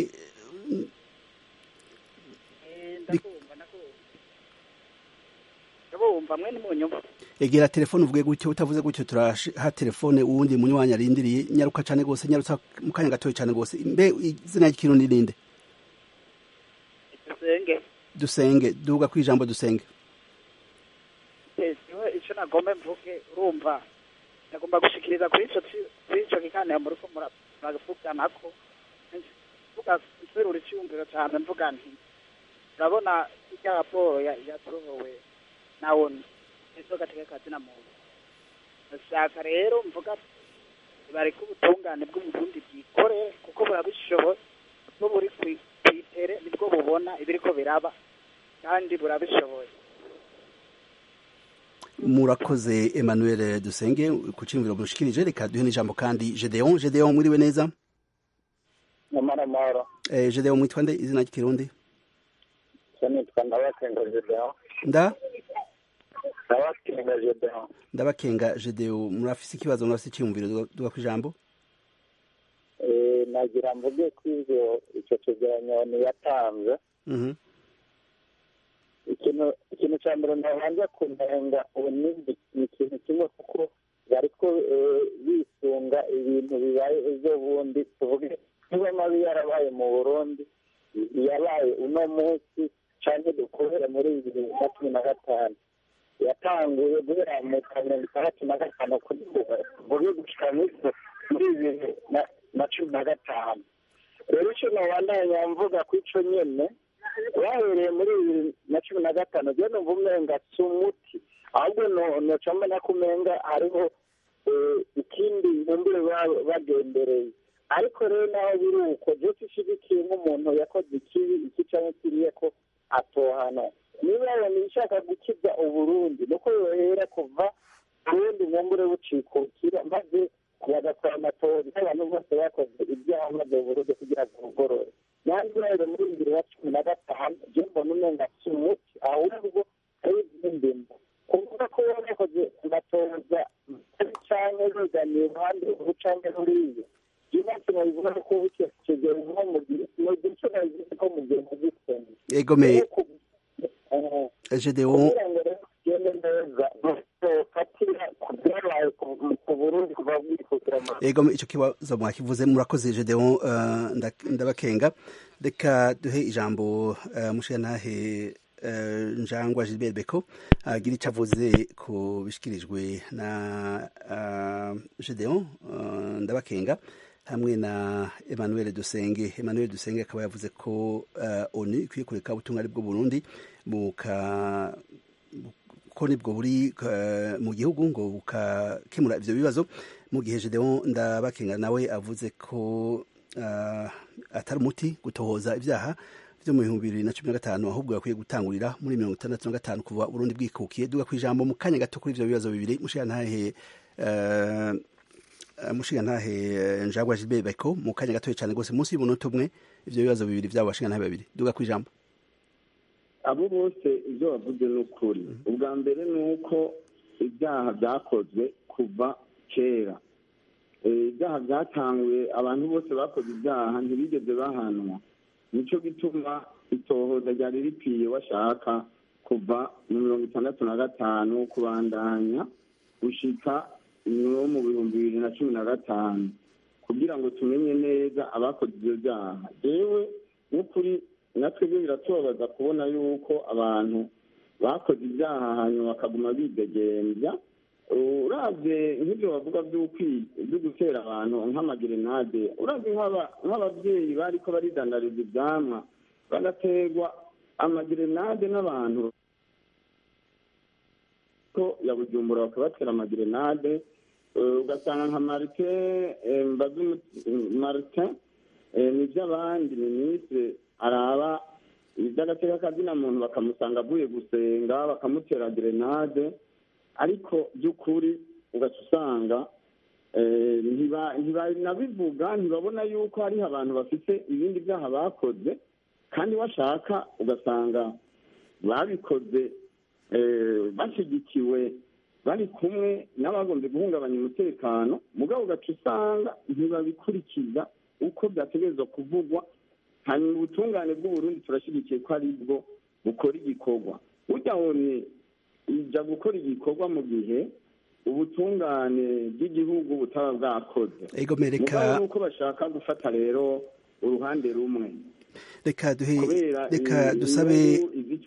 Eh, ndakumva ndakumva. Ndabumva mwe ni munyumva. Egera telefone uvuge gutyo, utavuze gutyo turaha telefone uwundi munywanyi arindiriye. Nyaruka cyane gose, nyarutsa mu kanya gato cyane gose. Mbe izina ry'ikirundi ninde? Dusenge. Dusenge, duga kwijambo dusenge. Ejo ico nagomba mvuge, urumva nagomba gushikiriza kuri ico kuri ico kikane muri ko muravuga nako mvuga nserura icyumviro cyane, mvuga nti urabona icya raporo yatowe nawo izo gateka kazina muntu. Nashaka rero mvuga bari ku butungane bw'uburundi bwikore, kuko burabishoboye no buri kwitere nibwo bubona ibiriko biraba kandi burabishoboye. Murakoze Emmanuel Dusenge ku cyumviro mushikirije. Reka duhe n'ijambo kandi Gedeon. Gedeon mwiriwe neza? Namara mara. Eh Gedeon mwitwa nde izina ry'ikirundi? Cyane twandabakenga Gedeon. Nda? Ndabakenga Gedeon. Ndabakenga Gedeon, murafise ikibazo, murafise icyumviro, duga kwijambo. Eh nagira mvuge kw'ivyo ico cegeranyo ni yatanze. Mhm. ikintu ikintu cya mbere ntabanza kunenga ubunini ni ikintu kimwe, kuko bariko bisunga ibintu bibaye ejo bundi. tuvuge niba mabi yarabaye mu Burundi yabaye uno munsi canke dukorera muri bibiri na cumi na gatanu, yatanguye guhera mu mirongo itandatu na gatanu kuvuge gushika muri bibiri na cumi na gatanu. rero ico nobandanya mvuga kw'ico nyene bahereye muri bibiri na cumi na gatanu je numva umenga si umuti, ahubwo noca mbona ko umenga hariho ikindi ntumbire bagendereye. ariko rero naho biri uko je sishigikiye nk'umuntu yakoze ikibi iki canke kiriye ko atohana. niba yabona ishaka gukiza Uburundi nuko yohera kuva ubundi nkumbure bucikukira, maze bagakora amatora n'abantu bose bakoze ibyaha maze Uburundi kugira ngo bugorore. nanjye rero muri bibiri na cumi na gatanu je mbona umenga si umuti, ahubwo ari indimbo kuvuga ko yakoze amatoza canke biganiye iruhande ubu canke ruriya. Jina kino bivuga ko buke kigero nko mu gihe no gice nagize ko mu gihe gitsende. Ego me Gedeon ego ico kibazo mwakivuze, murakoze Gedeon. Ndabakenga, reka duhe ijambo mushikantahe Njangwa Gilbert Beko agira icyo avuze ku bishikirijwe na Gedeon Ndabakenga hamwe na Emmanuel Dusenge. Emmanuel Dusenge akaba yavuze ko ONU ikwiye kureka ubutumwa bwo Burundi buka ko nibwo buri mu gihugu ngo bukakemura ivyo bibazo, mu gihe Gedeon Ndabakenga nawe avuze ko atari umuti gutohoza ibyaha byo mu bihumbi bibiri na cumi na gatanu, ahubwo yakwiye gutangurira muri mirongo itandatu na gatanu kuva Burundi bwikukiye. duga kwijambo mu kanya gato kuri ivyo bibazo bibiri. mushikantahe mushikantahe Njangwa Gilbert Beko mu kanya gato cyane gose, munsi y'umunota umwe, ivyo bibazo bibiri byabo bashikantahe babiri. duga kwijambo. abo bose ibyo bavuze ni ukuri. ubwa mbere ni uko ibyaha byakozwe kuva kera. ibyaha byatanguye, abantu bose bakoze ibyaha ntibigeze bahanwa. nico gituma itohoza ryari rikwiye washaka kuva mu mirongo itandatu na gatanu kubandanya gushika no mu bihumbi bibiri na cumi na gatanu kugira ngo tumenye neza abakoze ibyo byaha yewe n'ukuri natwebwe biratubabaza kubona yuko abantu bakoze ibyaha hanyuma bakaguma bidegembya uravye nk'ibyo bavuga byo gutera abantu nk'amagerenade uravye nk'ababyeyi bariko baridandariza ivyamwa bagaterwa amagerenade n'abantu ko ya Bujumbura bakabatera amagerenade ugasanga nka Martin Mbazu Martin n'ivy'abandi minisitiri araba iby'agateka kazina muntu bakamusanga avuye gusenga bakamutera gerenade ariko by'ukuri ugaca usanga ntibanabivuga ntibabona yuko hariho abantu bafite ibindi byaha bakoze kandi washaka ugasanga babikoze bashyigikiwe bari kumwe n'abagombye guhungabanya umutekano mugabo ugaca usanga ntibabikurikiza uko byategerezwa kuvugwa hanyuma ubutungane bw'uburundi turashyigikiye ko ari bwo bukora igikorwa burya wone ijya gukora igikorwa mu gihe ubutungane bw'igihugu butaba bwakoze mugabo nuko bashaka gufata rero uruhande rumwe reka duhe reka dusabe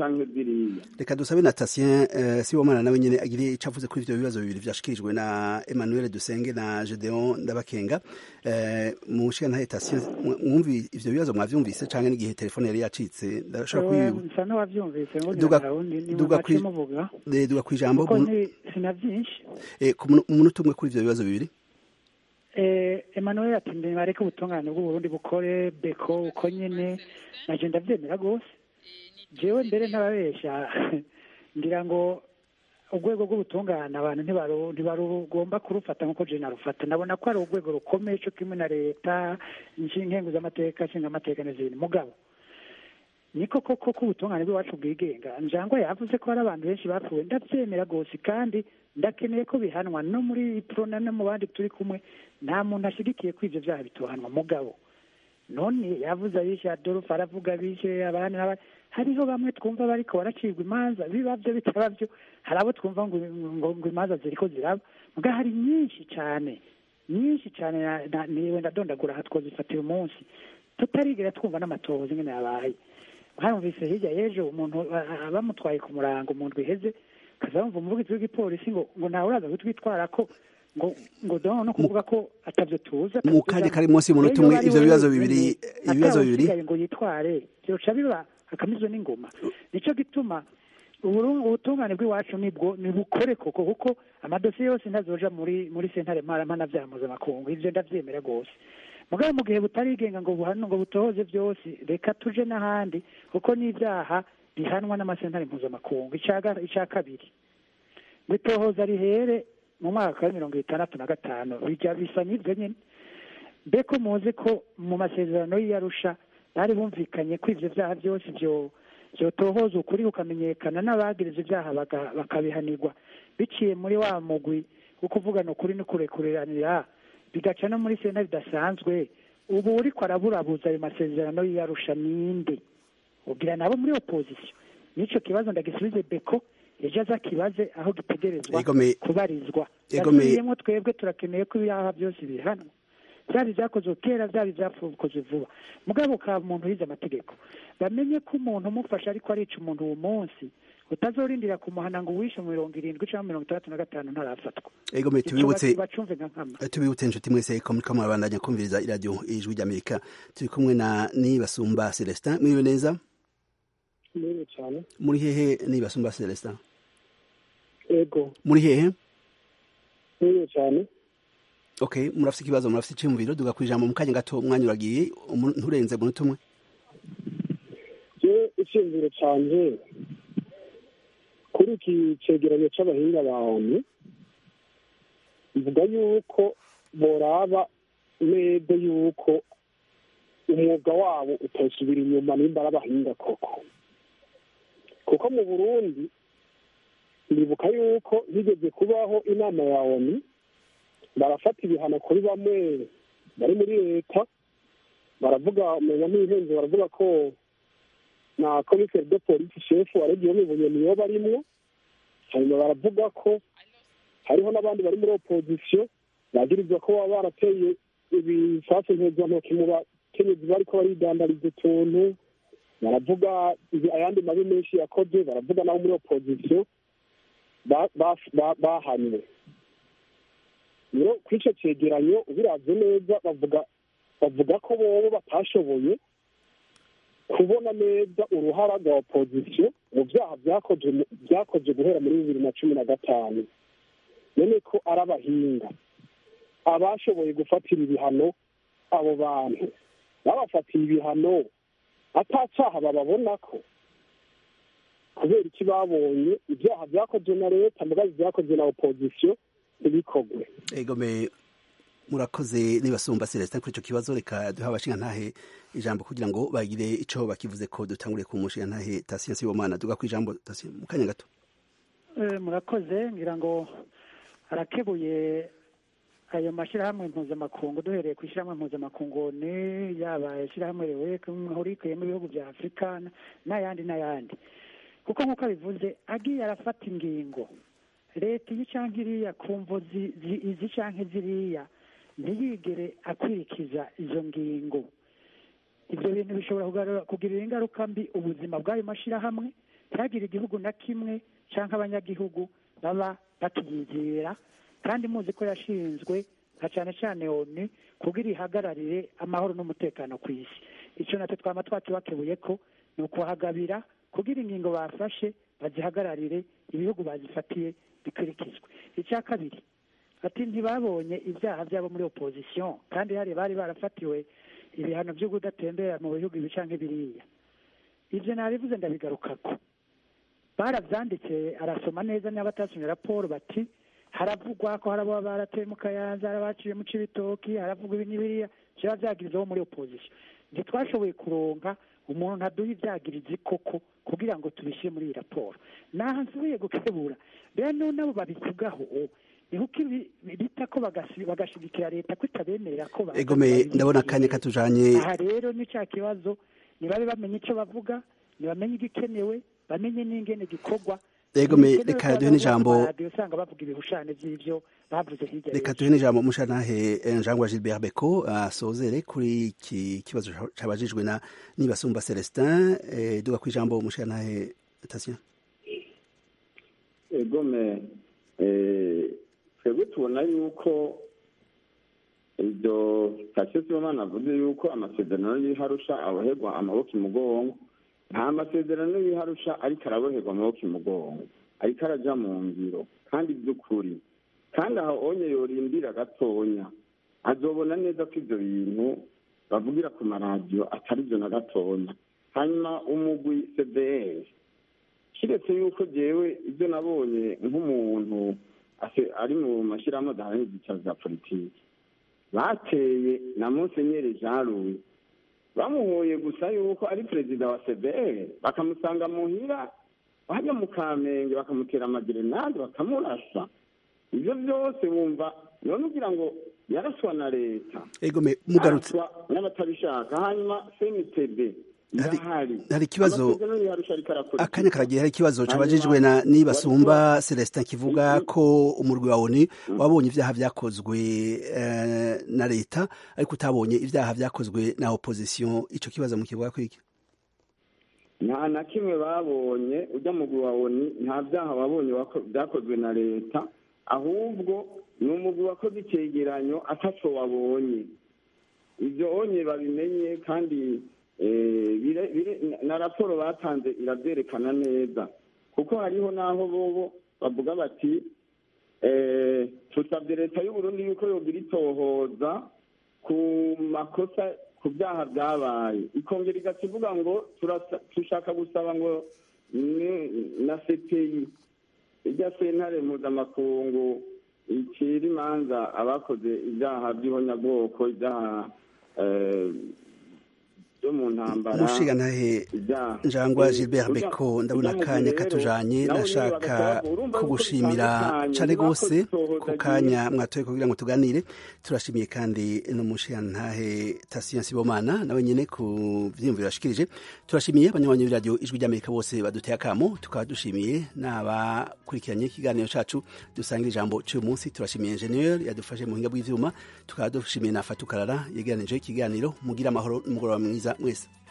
reka dusabe na Tatien Sibomana nawe nyene agire ico avuze kuri ivyo bibazo bibiri vyashikirijwe na Emmanuel Dusenge na Gedeon Ndabakenga mu shikana he Tatien mwumvi ivyo bibazo mwavyumvise canke n'igihe telefone yari yacitse ndashaka kuyibu nsana wavyumvise ngo duga kwimuvuga duga kwijambo sinavyinshi eh umuntu umwe kuri ivyo bibazo bibiri Emmanuel ati bareke ubutungane bw'uburundi bukore beko uko nyene naje ndavyemera gose jewe mbere ntababesha ngira ngo urwego rw'ubutungane abantu ntibarugomba kurufata nk'uko je narufata nabona ko ari urwego rukomeye cyo kimwe na leta inshingengo z'amateka nshinga amateka n'izindi mugabo niko koko ko ubutungane bw'iwacu bwigenga njangwa yavuze ko hari abantu benshi bapfuye ndavyemera gose kandi ndakeneye ko bihanwa no muri prona no mu bandi turi kumwe nta muntu ashigikiye ko ivyo vyaha bitohanwa mugabo none yavuze abishe Adolphe aravuga bishe abandi n'abandi hariho bamwe twumva bariko baracibwa imanza biba byo bitaba byo hari abo twumva ngo ngo imanza ziriko ziraba muga hari nyinshi cyane nyinshi cyane niwe ndadondagura hatwozifatira umunsi tutarigera twumva n'amatohoza ingene yabaye harumvise hirya y'ejo umuntu bamutwaye ku murango umuntu wiheze kazamva umuvugizi w'igipolisi ngo ngo nawe uraza gutwitwara ko ngo ngo dono no kuvuga ko atavyo tuza mu kanya kari munsi y'umuntu umwe ivyo bibazo bibiri ibibazo bibiri ngo yitware byoca biba akamizo n'ingoma nico gituma ubutungane bw'iwacu nibwo nibukore koko kuko amadosiye yose ntazoja muri muri sentare mpana vyamuza makungu ivyo ndavyemera gose mugabo mu gihe butarigenga ngo buhano ngo butohoze vyose reka tuje n'ahandi kuko n'ivyaha bihanwa n'amasentare mpuzamakungu ica kabiri bitohoza rihere mu mwaka wa mirongo itandatu na gatanu bijya bisa n'ibyo nyine mbeko muzi ko mu masezerano y'Arusha bari bumvikanye ko ivyo vyaha byose byo byotohoza ukuri ukamenyekana n'abagiriza ivyaha bakabihanirwa biciye muri wa mugwi wo kuvugana ukuri no kurekuranira bigaca no muri sena bidasanzwe ubu uriko araburabuza ayo masezerano y'Arusha ninde ugira nabo muri opposition nico kibazo ndagisubize beko ejo aza kibaze aho gitegerezwa kubarizwa yagiyemo twebwe turakeneye ko ibyaha byose bihanwa byaba ibyakozwe kera byaba ibyakozwe vuba mugabo ka muntu yize amategeko bamenye ko umuntu umufasha ariko arica umuntu uwo munsi utazorindira kumuhana ngo wishe mu mirongo irindwi cyangwa mirongo itandatu na gatanu ntarafatwa egome tubibutse tubibutse inshuti mwese ko muri kamwe abandanya kumviriza iradiyo ijwi ry'Amerika turi kumwe na Nibasumba Celestin mwiwe neza Mwiwe cyane muri hehe Nibasumba Celestin ego muri hehe mwiwe cyane okay murafite ikibazo murafite iciyumviro duga kwijambo mu kanya gato umwanya uragiye nturenze mu nutumwe je iciyumviro canje kuri iki cegeranyo c'abahinga bawe bivuga yuko boraba neza yuko umwuga wabo utosubira inyuma nimba ari abahinga koko kuko mu Burundi ndibuka yuko higeze kubaho inama ya O N U barafata ibihano kuri bamwe bari muri leta baravuga umenya n'ihenze baravuga ko na komiseri de polisi shefu wa regiyo mibunye niyo barimwo hanyuma baravuga ko hariho n'abandi bari muri opozisiyo bagirizwa ko baba barateye ibisasu mpuzantoki mu bakenyezi bariko baridandariza utuntu baravuga ayandi mabi menshi yakoze baravuga nabo muri opozisiyo bahanywe rero kuri icyo cyegeranyo ubiravye neza bavuga bavuga ko bobo batashoboye kubona neza uruhara rwa opozisiyo mu byaha byakozwe guhera muri bibiri na cumi na gatanu none ko ari abahinga abashoboye gufatira ibihano abo bantu babafatiye ibihano atacaha bababona ko kubera iki babonye ibyaha byakozwe na leta mugazi byakozwe na opozisiyo ntibikogwe egome murakoze nibasumba Celestin kuri icyo kibazo reka duha abashinga ntahe ijambo kugira ngo bagire ico bakivuze ko dutanguriye ku mushinga ntahe Tasiyo Sibomana duga ku ijambo Tasiyo mu kanya gato eh murakoze ngira ngo arakebuye ayo mashirahamwe mpuzamakungu duhereye ku ishyirahamwe mpuzamakungu ni yaba ishyirahamwe rewe hurikiyemo ibihugu bya Afurika n'ayandi n'ayandi kuko nk'uko bivuze agiye arafata ingingo leta iyi canke iriya kumvo izi canke ziriya ntiyigere akurikiza izo ngingo ibyo bintu bishobora kugirira ingaruka mbi ubuzima bw'ayo mashirahamwe ntihagire igihugu na kimwe canke abanyagihugu baba bakiyizera kandi muzi ko yashinzwe nka cyane cyane oni kugira ihagararire amahoro n'umutekano ku isi icyo natwe twama twakibakebuye ko ni ukuhagabira kugira ingingo bafashe bazihagararire ibihugu bazifatiye bikurikizwe icya kabiri ati ntibabonye ibyaha byabo muri opozisiyo kandi hari bari barafatiwe ibihano byo kudatembera mu bihugu ibi canke biriya ibyo nabivuze ndabigarukako baravyanditse arasoma neza n'abatasomye raporo bati haravugwa ko harabo barateye mu Kayanza harabaciye mu Cibitoki haravugwa ibi n'ibiriya kiba vyagirizaho muri opozisiyo ntitwashoboye kuronka umuntu ntaduha ivyagirizi koko kugira ngo tubishyire muri iyi raporo naho nsubiye gukebura rero nabo babivugaho nihuko bita ko bagashigikira leta ko itabemerera ko egome ndabona akanya katujanye aha rero ni cya kibazo nibabe bamenye icyo bavuga nibamenye igikenewe bamenye n'ingene gikorwa egome reka duhe n'ijambo usanga bavuga ibihushane by'ivyo bavuze hirya reka duhe n'ijambo mushanahe Njangwa Gilbert Beko asozere kuri iki kibazo cabajijwe na Nibasumba Celestin duga ku ijambo mushanahe Tasiyo egome eh twebwe tubona yuko ibyo Tasiyo Sibomana avuze yuko amasezerano y'Arusha aboherwa amaboko imugongo nta masezerano y'Arusha ariko araboherwa amaboko imugongo ariko araja mu ngiro kandi by'ukuri kandi aho onye yorindira gatonya azobona neza ko ibyo bintu bavugira ku maradiyo atari byo na gatonya hanyuma umugwi C D R kiretse yuko jewe ibyo nabonye nk'umuntu ari mu mashyirahamwe adaharanira ibyicaro bya politiki bateye na Musenyeri Jean Louis bamuhoye gusa yuko ari perezida wa C D R bakamusanga muhira bajya mu Kamenge bakamutera amagerenade bakamurasa ibyo byose wumva none ugira ngo yaraswa na leta egome mugarutse n'abatabishaka hanyuma C N T B hari ikibazo akanya karagiye hari ikibazo cabajijwe na Nibasumba Celestin kivuga ko umurwi wa ONU wabonye ivyaha vyakozwe na leta ariko utabonye ivyaha vyakozwe na opposition ico kibazo mu kivuga ko iki nta na kimwe babonye ujya mugwi wa ONU nta vyaha babonye vyakozwe na leta ahubwo ni umugwi wakoze icegeranyo ataco wabonye ivyo onye babimenye kandi na raporo batanze iravyerekana neza kuko hariho naho bobo bavuga bati tusabye leta y'Uburundi yuko yogira itohoza ku makosa ku byaha byabaye ikongera igakivuga ngo turashaka gusaba ngo na C P I ijya sentare mpuzamakungu ikiri imanza abakoze ibyaha by'ihonyabwoko ibyaha byo mu ntambara mushiga ntahe njangwa Gilbert Beko ndabona akanya katujanye nashaka kugushimira cane gose ku kanya mwatoye kugira ngo tuganire turashimiye kandi no mushiga ntahe Tasiya Sibomana nawe nyene ku vyimviro yashikirije turashimiye abanywanyi b'iradio ijwi ry'Amerika bose baduteye akamo tukaba dushimiye n'abakurikiranye ikiganiro cacu dusangira ijambo cy'uyu munsi turashimiye ingenieur yadufashe mu hinga bw'ivyuma tukaba dushimiye na Fatukarara yegeranije ikiganiro mugira amahoro n'umugoroba mwiza mwese